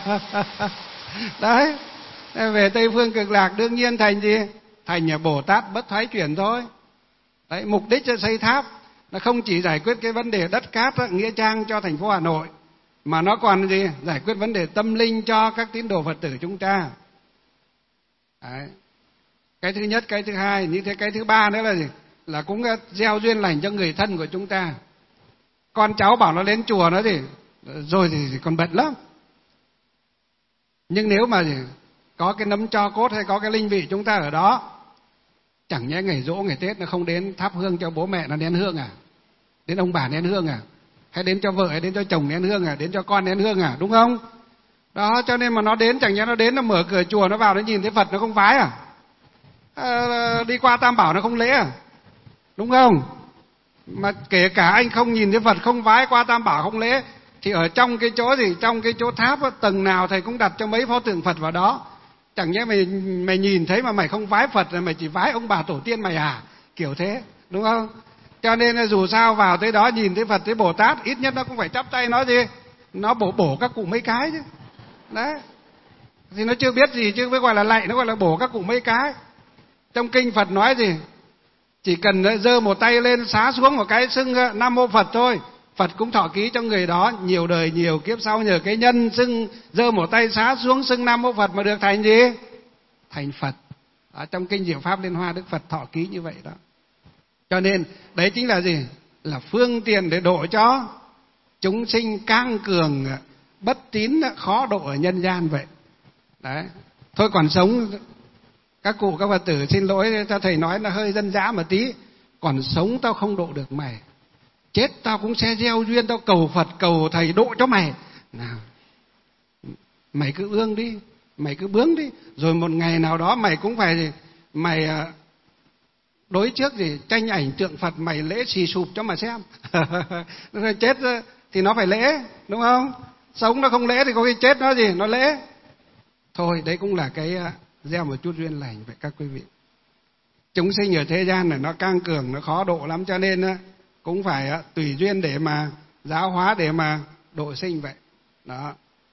Đấy, về Tây Phương Cực Lạc đương nhiên thành gì? Thành nhà Bồ Tát bất thoái chuyển thôi. Đấy, mục đích cho xây tháp là không chỉ giải quyết cái vấn đề đất cát nghĩa trang cho thành phố Hà Nội, mà nó còn gì? Giải quyết vấn đề tâm linh cho các tín đồ Phật tử chúng ta. Đấy. Cái thứ nhất, cái thứ hai, như thế cái thứ ba nữa là gì? Là cũng gieo duyên lành cho người thân của chúng ta. Con cháu bảo nó đến chùa nó thì rồi thì còn bận lắm. Nhưng nếu mà gì, có cái nấm tro cốt hay có cái linh vị chúng ta ở đó, chẳng nhẽ ngày giỗ ngày Tết nó không đến thắp hương cho bố mẹ nó nén hương à? Đến ông bà nén hương à? Hay đến cho vợ, hay đến cho chồng nén hương à? Đến cho con nén hương à? Đúng không? Đó, cho nên mà nó đến, chẳng nhẽ nó đến nó mở cửa chùa nó vào nó nhìn thấy Phật nó không vái à? Đi qua Tam Bảo nó không lễ à? Đúng không? Mà kể cả anh không nhìn thấy Phật, không vái, qua Tam Bảo không lễ, thì ở trong cái chỗ gì, trong cái chỗ tháp tầng nào thầy cũng đặt cho mấy pho tượng Phật vào đó. Chẳng nhẽ mày nhìn thấy mà mày không vái Phật, mày chỉ vái ông bà tổ tiên mày à? Kiểu thế, đúng không? Cho nên dù sao vào tới đó nhìn thấy Phật, thấy Bồ Tát, ít nhất nó cũng phải chắp tay nói gì, nó bổ các cụ mấy cái chứ. Đấy, thì nó chưa biết gì chứ mới gọi là lạy, nó gọi là bổ các cụ mấy cái. Trong kinh Phật nói gì? Chỉ cần giơ một tay lên xá xuống một cái xưng Nam Mô Phật thôi, Phật cũng thọ ký cho người đó nhiều đời nhiều kiếp sau, nhờ cái nhân xưng giơ một tay xá xuống xưng Nam Mô Phật mà được thành gì? Thành Phật. Ở trong kinh Diệu Pháp Liên Hoa Đức Phật thọ ký như vậy đó. Cho nên đấy chính là gì? Là phương tiện để độ cho chúng sinh cang cường, bất tín khó độ ở nhân gian vậy. Đấy. Thôi còn sống, các cụ các Phật tử xin lỗi cho thầy nói là hơi dân dã một tí, còn sống tao không độ được mày, chết tao cũng sẽ gieo duyên, tao cầu Phật cầu thầy độ cho mày. Nào, mày cứ ương đi, mày cứ bướng đi, rồi một ngày nào đó mày cũng phải gì, mày đối trước gì tranh ảnh tượng Phật mày lễ xì sụp cho mà xem. Rồi chết thì nó phải lễ, đúng không? Sống nó không lễ thì có khi chết nó gì, nó lễ. Thôi đấy cũng là cái gieo một chút duyên lành vậy các quý vị. Chúng sinh ở thế gian này nó cang cường, nó khó độ lắm, cho nên cũng phải tùy duyên để mà giáo hóa, để mà độ sinh vậy. Đó.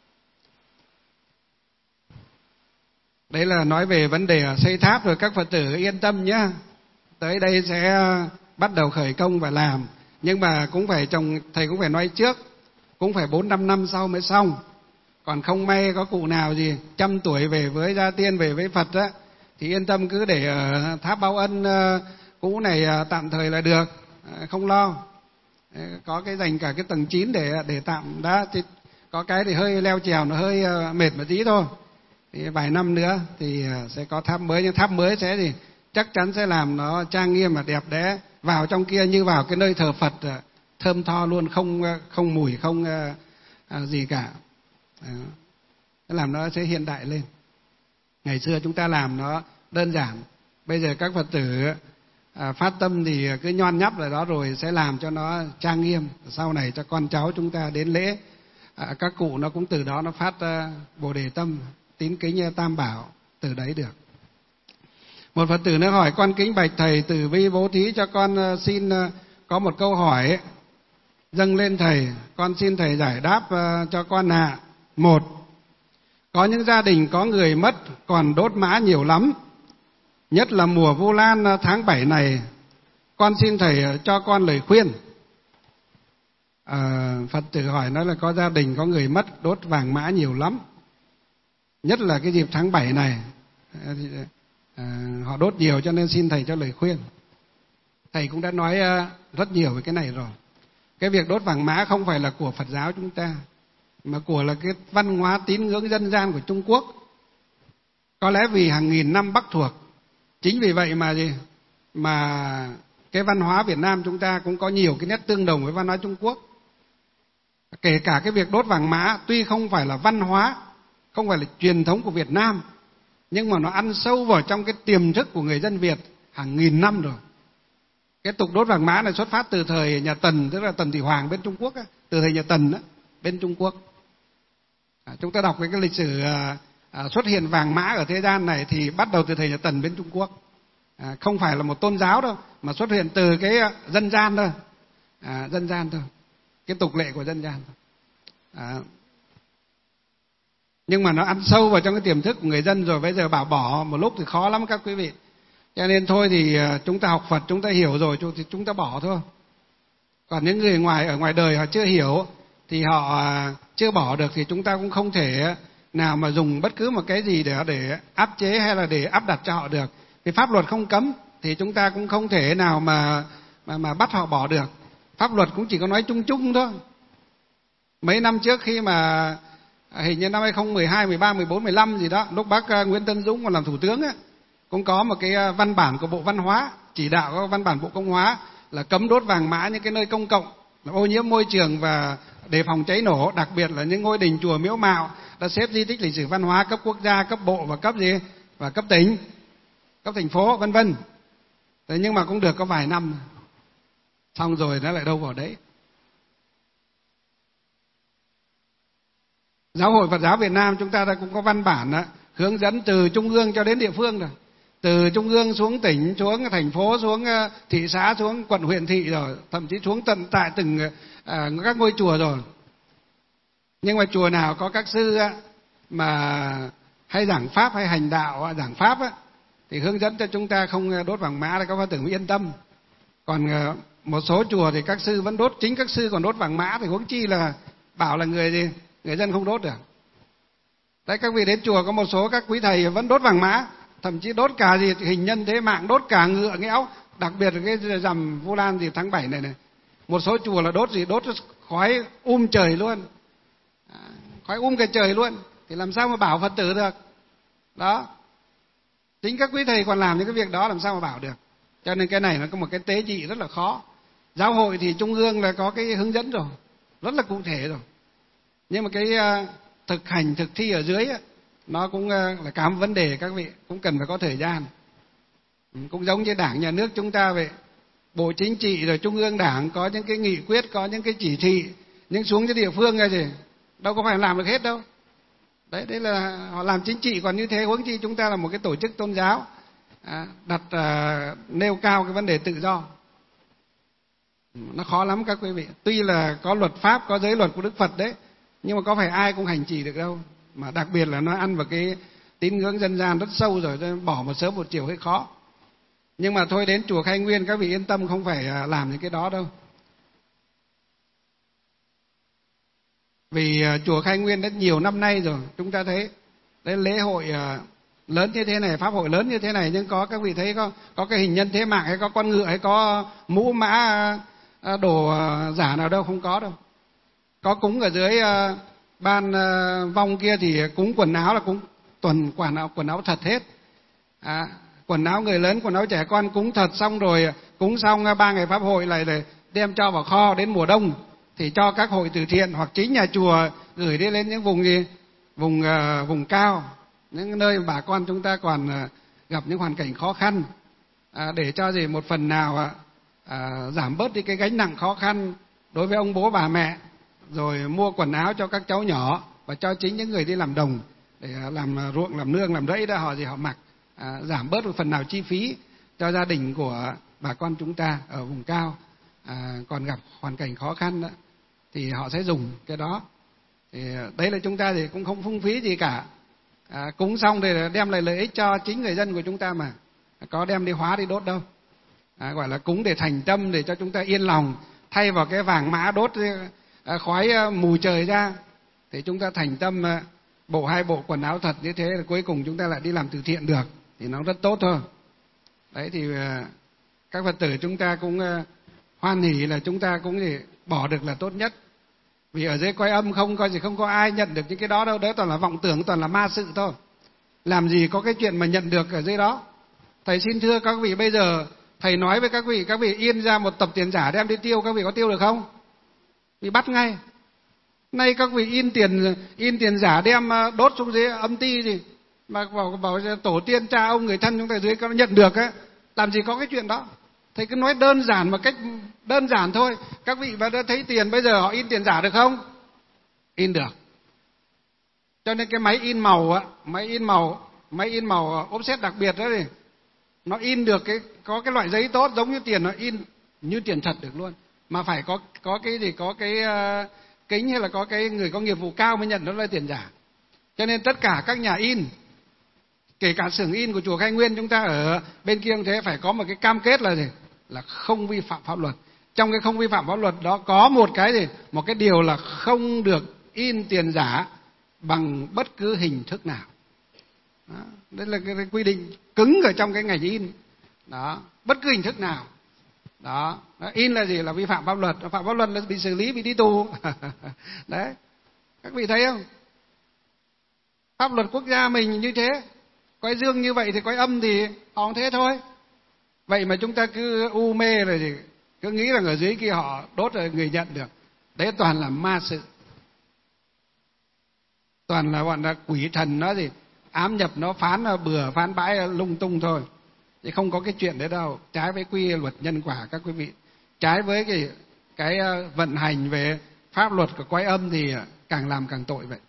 Đấy là nói về vấn đề xây tháp rồi, các Phật tử yên tâm nhé. Tới đây sẽ bắt đầu khởi công và làm. Nhưng mà cũng phải thầy cũng phải nói trước, cũng phải 4-5 năm sau mới xong. Còn không may có cụ nào gì 100 tuổi về với gia tiên, về với Phật á, thì yên tâm cứ để ở tháp Báo Ân cũ này tạm thời là được, không lo. Có cái dành cả cái tầng 9 để tạm đã, thì có cái thì hơi leo trèo, nó hơi mệt một tí thôi. Thì vài năm nữa thì sẽ có tháp mới, nhưng tháp mới sẽ gì chắc chắn sẽ làm nó trang nghiêm và đẹp đẽ, vào trong kia như vào cái nơi thờ Phật, thơm tho luôn, không mùi, không gì cả. Làm nó sẽ hiện đại lên. Ngày xưa chúng ta làm nó đơn giản, bây giờ các Phật tử phát tâm thì cứ nhon nhắp ở đó, rồi sẽ làm cho nó trang nghiêm, sau này cho con cháu chúng ta đến lễ, các cụ nó cũng từ đó nó phát Bồ Đề tâm, tín kính Tam Bảo từ đấy được. Một Phật tử nữa hỏi: con kính bạch thầy, từ bi bố thí cho con xin có một câu hỏi dâng lên thầy, con xin thầy giải đáp cho con ạ. 1. Có những gia đình có người mất còn đốt mã nhiều lắm, nhất là mùa Vu Lan tháng 7 này, con xin thầy cho con lời khuyên. Phật tử hỏi nói là có gia đình có người mất đốt vàng mã nhiều lắm, nhất là cái dịp tháng 7 này, họ đốt nhiều, cho nên xin thầy cho lời khuyên. Thầy cũng đã nói rất nhiều về cái này rồi. Cái việc đốt vàng mã không phải là của Phật giáo chúng ta, mà của là cái văn hóa tín ngưỡng dân gian của Trung Quốc. Có lẽ vì hàng nghìn năm Bắc thuộc, chính vì vậy mà cái văn hóa Việt Nam chúng ta cũng có nhiều cái nét tương đồng với văn hóa Trung Quốc. Kể cả cái việc đốt vàng mã, tuy không phải là văn hóa, không phải là truyền thống của Việt Nam, nhưng mà nó ăn sâu vào trong cái tiềm thức của người dân Việt hàng nghìn năm rồi. Cái tục đốt vàng mã này xuất phát từ thời nhà Tần, tức là Tần Thủy Hoàng bên Trung Quốc, từ thời nhà Tần bên Trung Quốc. Chúng ta đọc cái lịch sử xuất hiện vàng mã ở thế gian này thì bắt đầu từ thời nhà Tần bên Trung Quốc. Không phải là một tôn giáo đâu, mà xuất hiện từ cái dân gian thôi. Dân gian thôi, cái tục lệ của dân gian thôi. Nhưng mà nó ăn sâu vào trong cái tiềm thức của người dân rồi, bây giờ bảo bỏ một lúc thì khó lắm các quý vị. Cho nên thôi thì chúng ta học Phật, chúng ta hiểu rồi thì chúng ta bỏ thôi. Còn những người ở ngoài đời họ chưa hiểu thì họ chưa bỏ được, thì chúng ta cũng không thể nào mà dùng bất cứ một cái gì để áp chế hay là để áp đặt cho họ được. Vì pháp luật không cấm thì chúng ta cũng không thể nào mà bắt họ bỏ được. Pháp luật cũng chỉ có nói chung chung thôi. Mấy năm trước khi mà hình như năm 2012, 13, 14, 15 gì đó, lúc bác Nguyễn Tân Dũng còn làm thủ tướng cũng có một cái văn bản của Bộ Văn hóa, chỉ đạo các văn bản Bộ Công hóa là cấm đốt vàng mã những cái nơi công cộng, là ô nhiễm môi trường và đề phòng cháy nổ, đặc biệt là những ngôi đình chùa miếu mạo đã xếp di tích lịch sử văn hóa cấp quốc gia, cấp bộ và cấp tỉnh, cấp thành phố, vân vân. Thế nhưng mà cũng được có vài năm, xong rồi nó lại đâu vào đấy. Giáo hội Phật giáo Việt Nam chúng ta cũng có văn bản hướng dẫn từ trung ương cho đến địa phương rồi, từ trung ương xuống tỉnh, xuống thành phố, xuống thị xã, xuống quận huyện thị rồi, thậm chí xuống tận tại từng các ngôi chùa rồi. Nhưng mà chùa nào có các sư mà hay giảng pháp hay hành đạo giảng pháp thì hướng dẫn cho chúng ta không đốt vàng mã, để các Phật tử mới yên tâm. Còn một số chùa thì các sư vẫn đốt, chính các sư còn đốt vàng mã thì huống chi là bảo là người dân không đốt được. Đấy, các vị đến chùa có một số các quý thầy vẫn đốt vàng mã, thậm chí đốt cả hình nhân thế mạng, đốt cả ngựa nghẽo, đặc biệt là cái rằm Vu Lan tháng 7 này. Một số chùa là đốt khói trời luôn, khói cả trời luôn, thì làm sao mà bảo Phật tử được. Đó, chính các quý thầy còn làm những cái việc đó, làm sao mà bảo được. Cho nên cái này nó có một cái tế nhị rất là khó. Giáo hội thì trung ương là có cái hướng dẫn rồi, rất là cụ thể rồi, nhưng mà cái thực hành thực thi ở dưới nó cũng là cả một vấn đề, các vị cũng cần phải có thời gian. Cũng giống như Đảng nhà nước chúng ta vậy, Bộ Chính trị rồi Trung ương Đảng có những cái nghị quyết, có những cái chỉ thị, nhưng xuống cái địa phương này thì đâu có phải làm được hết đâu. Đấy là họ làm chính trị, còn như thế huống chi chúng ta là một cái tổ chức tôn giáo đặt nêu cao cái vấn đề tự do. Nó khó lắm các quý vị. Tuy là có luật pháp, có giới luật của Đức Phật đấy, nhưng mà có phải ai cũng hành trì được đâu. Mà đặc biệt là nó ăn vào cái tín ngưỡng dân gian rất sâu rồi, bỏ một sớm một chiều hơi khó. Nhưng mà thôi, đến chùa Khai Nguyên các vị yên tâm, không phải làm những cái đó đâu. Vì chùa Khai Nguyên đã nhiều năm nay rồi, chúng ta thấy đấy, lễ hội lớn như thế này, pháp hội lớn như thế này, nhưng có các vị thấy có cái hình nhân thế mạng, hay có con ngựa, hay có mũ mã đồ giả nào đâu, không có đâu. Có cúng ở dưới ban vong kia thì cúng quần áo là cúng quần áo thật hết. Quần áo người lớn, quần áo trẻ con cúng thật, xong rồi cúng xong 3 ngày pháp hội lại để đem cho vào kho, đến mùa đông thì cho các hội từ thiện hoặc chính nhà chùa gửi đi lên những vùng cao, những nơi mà bà con chúng ta còn gặp những hoàn cảnh khó khăn, để cho một phần nào giảm bớt đi cái gánh nặng khó khăn đối với ông bố bà mẹ, rồi mua quần áo cho các cháu nhỏ và cho chính những người đi làm đồng để làm ruộng, làm nương, làm rẫy đó, họ mặc, giảm bớt một phần nào chi phí cho gia đình của bà con chúng ta ở vùng cao còn gặp hoàn cảnh khó khăn đó, thì họ sẽ dùng cái đó. Thì đấy là chúng ta thì cũng không phung phí gì cả, cúng xong để đem lại lợi ích cho chính người dân của chúng ta, mà có đem đi hóa đi đốt đâu. Gọi là cúng để thành tâm, để cho chúng ta yên lòng, thay vào cái vàng mã đốt khói mù trời ra, thì chúng ta thành tâm bộ 2 bộ quần áo thật như thế, là cuối cùng chúng ta lại đi làm từ thiện được, thì nó rất tốt thôi. Đấy thì các Phật tử chúng ta cũng hoan hỉ là chúng ta cũng bỏ được là tốt nhất. Vì ở dưới cõi âm không có ai nhận được những cái đó đâu, đấy toàn là vọng tưởng, toàn là ma sự thôi. Làm gì có cái chuyện mà nhận được ở dưới đó. Thầy xin thưa các vị, bây giờ thầy nói với các vị in ra một tập tiền giả đem đi tiêu, các vị có tiêu được không? Bị bắt ngay. Nay các vị in tiền giả đem đốt xuống dưới âm ti gì mà bảo tổ tiên cha ông người thân chúng ta dưới có nhận được á, làm gì có cái chuyện đó. Thầy cứ nói đơn giản, một cách đơn giản thôi. Các vị đã thấy tiền bây giờ họ in tiền giả được không? In được. Cho nên cái máy in màu á, máy in màu offset đặc biệt đó thì nó in được có cái loại giấy tốt, giống như tiền nó in như tiền thật được luôn. Mà phải có cái gì, có cái kính hay là có cái người có nghiệp vụ cao mới nhận nó là tiền giả. Cho nên tất cả các nhà in, kể cả xưởng in của chùa Khai Nguyên chúng ta ở bên kia cũng thế, phải có một cái cam kết là gì? Là không vi phạm pháp luật. Trong cái không vi phạm pháp luật đó có một cái gì? Một cái điều là không được in tiền giả bằng bất cứ hình thức nào. Đó. Đây là cái quy định cứng ở trong cái ngành in. Đó, bất cứ hình thức nào. Đó, in là gì? Là vi phạm pháp luật. Phạm pháp luật là bị xử lý, bị đi tù. Đấy, các vị thấy không? Pháp luật quốc gia mình như thế, cõi dương như vậy thì cõi âm thì họ cũng thế thôi. Vậy mà chúng ta cứ u mê rồi thì cứ nghĩ rằng ở dưới kia họ đốt rồi người nhận được. Đấy toàn là ma sự. Toàn là bọn là quỷ thần nó gì ám nhập, nó phán bừa phán bãi lung tung thôi. Chứ không có cái chuyện đấy đâu. Trái với quy luật nhân quả các quý vị. Trái với cái vận hành về pháp luật của cõi âm thì càng làm càng tội vậy.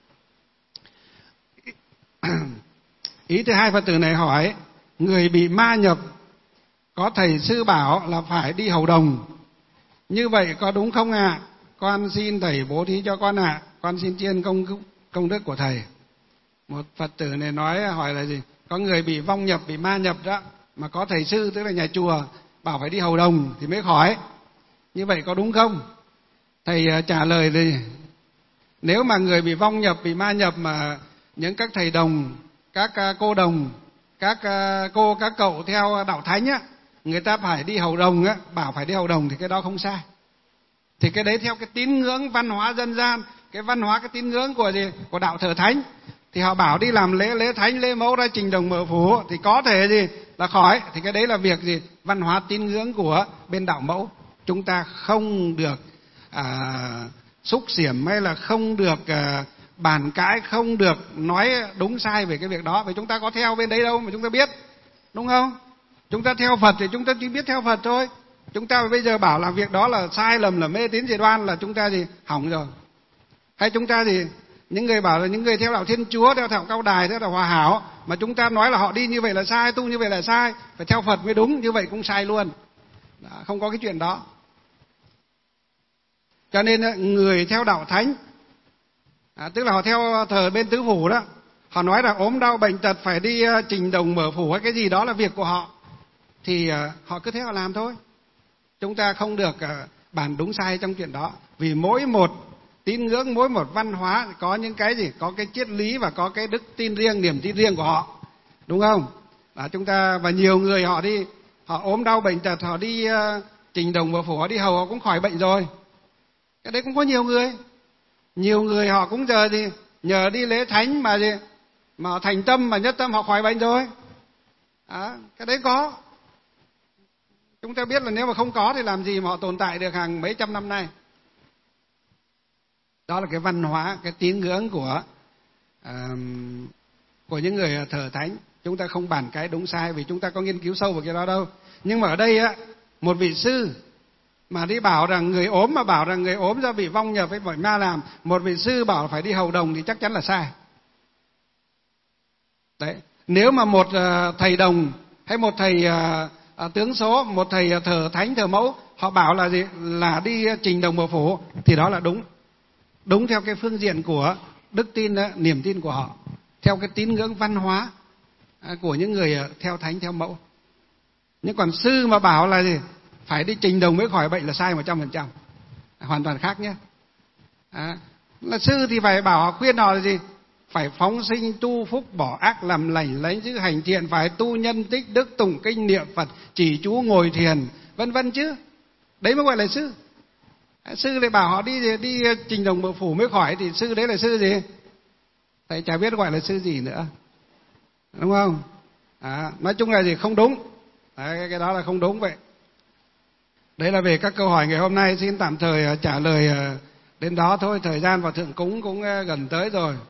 Ý thứ hai Phật tử này hỏi, người bị ma nhập có thầy sư bảo là phải đi hầu đồng, như vậy có đúng không ạ? Con xin thầy bố thí cho con ạ. Con xin tri ân công đức của thầy. Một Phật tử này hỏi là gì? Có người bị vong nhập, bị ma nhập đó, mà có thầy sư tức là nhà chùa bảo phải đi hầu đồng thì mới khỏi. Như vậy có đúng không? Thầy trả lời là nếu mà người bị vong nhập, bị ma nhập mà những các thầy đồng, các cô đồng, các cô, các cậu theo đạo thánh á, người ta phải đi hầu đồng á, bảo phải đi hầu đồng thì cái đó không sai. Thì cái đấy theo cái tín ngưỡng văn hóa dân gian, cái văn hóa, cái tín ngưỡng của gì? Của đạo thờ thánh. Thì họ bảo đi làm lễ thánh, lễ mẫu ra trình đồng mở phủ thì có thể gì là khỏi. Thì cái đấy là việc gì? Văn hóa tín ngưỡng của bên đạo mẫu. Chúng ta không được xúc xiểm hay là không được bàn cãi, không được nói đúng sai về cái việc đó. Vì chúng ta có theo bên đấy đâu mà chúng ta biết, đúng không? Chúng ta theo Phật thì chúng ta chỉ biết theo Phật thôi. Chúng ta bây giờ bảo làm việc đó là sai lầm, là mê tín dị đoan là chúng ta gì? Hỏng rồi. Hay chúng ta gì? Những người bảo là những người theo đạo Thiên Chúa, theo đạo Cao Đài, theo đạo Hòa Hảo, mà chúng ta nói là họ đi như vậy là sai, tu như vậy là sai, phải theo Phật mới đúng, như vậy cũng sai luôn. Đó, không có cái chuyện đó. Cho nên người theo đạo Thánh, tức là họ theo thờ bên tứ phủ đó, họ nói là ốm đau bệnh tật phải đi trình đồng mở phủ hay cái gì đó là việc của họ, thì họ cứ thế họ làm thôi. Chúng ta không được bàn đúng sai trong chuyện đó. Vì mỗi một tín ngưỡng, mỗi một văn hóa có những cái gì? Có cái triết lý và có cái đức tin riêng, niềm tin riêng của họ. Đúng không? Chúng ta, và nhiều người họ đi, họ ốm đau bệnh tật, họ đi trình đồng mở phủ, họ đi hầu, họ cũng khỏi bệnh rồi. Cái đấy cũng có nhiều người. Nhiều người họ cũng giờ gì? Nhờ đi lễ thánh mà gì? Mà thành tâm, mà nhất tâm họ khỏi bệnh rồi. Cái đấy có. Chúng ta biết là nếu mà không có thì làm gì mà họ tồn tại được hàng mấy trăm năm nay. Đó là cái văn hóa, cái tín ngưỡng của những người thờ thánh. Chúng ta không bàn cái đúng sai vì chúng ta có nghiên cứu sâu vào cái đó đâu. Nhưng mà ở đây á, một vị sư mà đi bảo rằng người ốm, mà bảo rằng người ốm do bị vong nhập với bởi ma làm, một vị sư bảo phải đi hầu đồng thì chắc chắn là sai. Đấy, nếu mà một thầy đồng hay một thầy tướng số, một thầy thờ thánh, thờ mẫu, họ bảo là gì? Là đi trình đồng mở phủ thì đó là đúng. Đúng theo cái phương diện của đức tin, niềm tin của họ, theo cái tín ngưỡng văn hóa của những người theo thánh, theo mẫu. Nhưng còn sư mà bảo là gì? Phải đi trình đồng mới khỏi bệnh là sai 100%. Hoàn toàn khác nhé. Là sư thì phải bảo họ, khuyên họ là gì? Phải phóng sinh tu phúc, bỏ ác làm lành, lấy giữ hành thiện, phải tu nhân tích đức, tụng kinh niệm Phật, chỉ chú ngồi thiền, vân vân chứ. Đấy mới gọi là sư. Sư lại bảo họ đi Trình Đồng Bộ Phủ mới khỏi, thì sư đấy là sư gì? Thầy chả biết gọi là sư gì nữa, đúng không? Nói chung là gì không đúng. Đấy, cái đó là không đúng vậy. Đấy là về các câu hỏi ngày hôm nay, xin tạm thời trả lời đến đó thôi. Thời gian vào thượng cúng cũng gần tới rồi.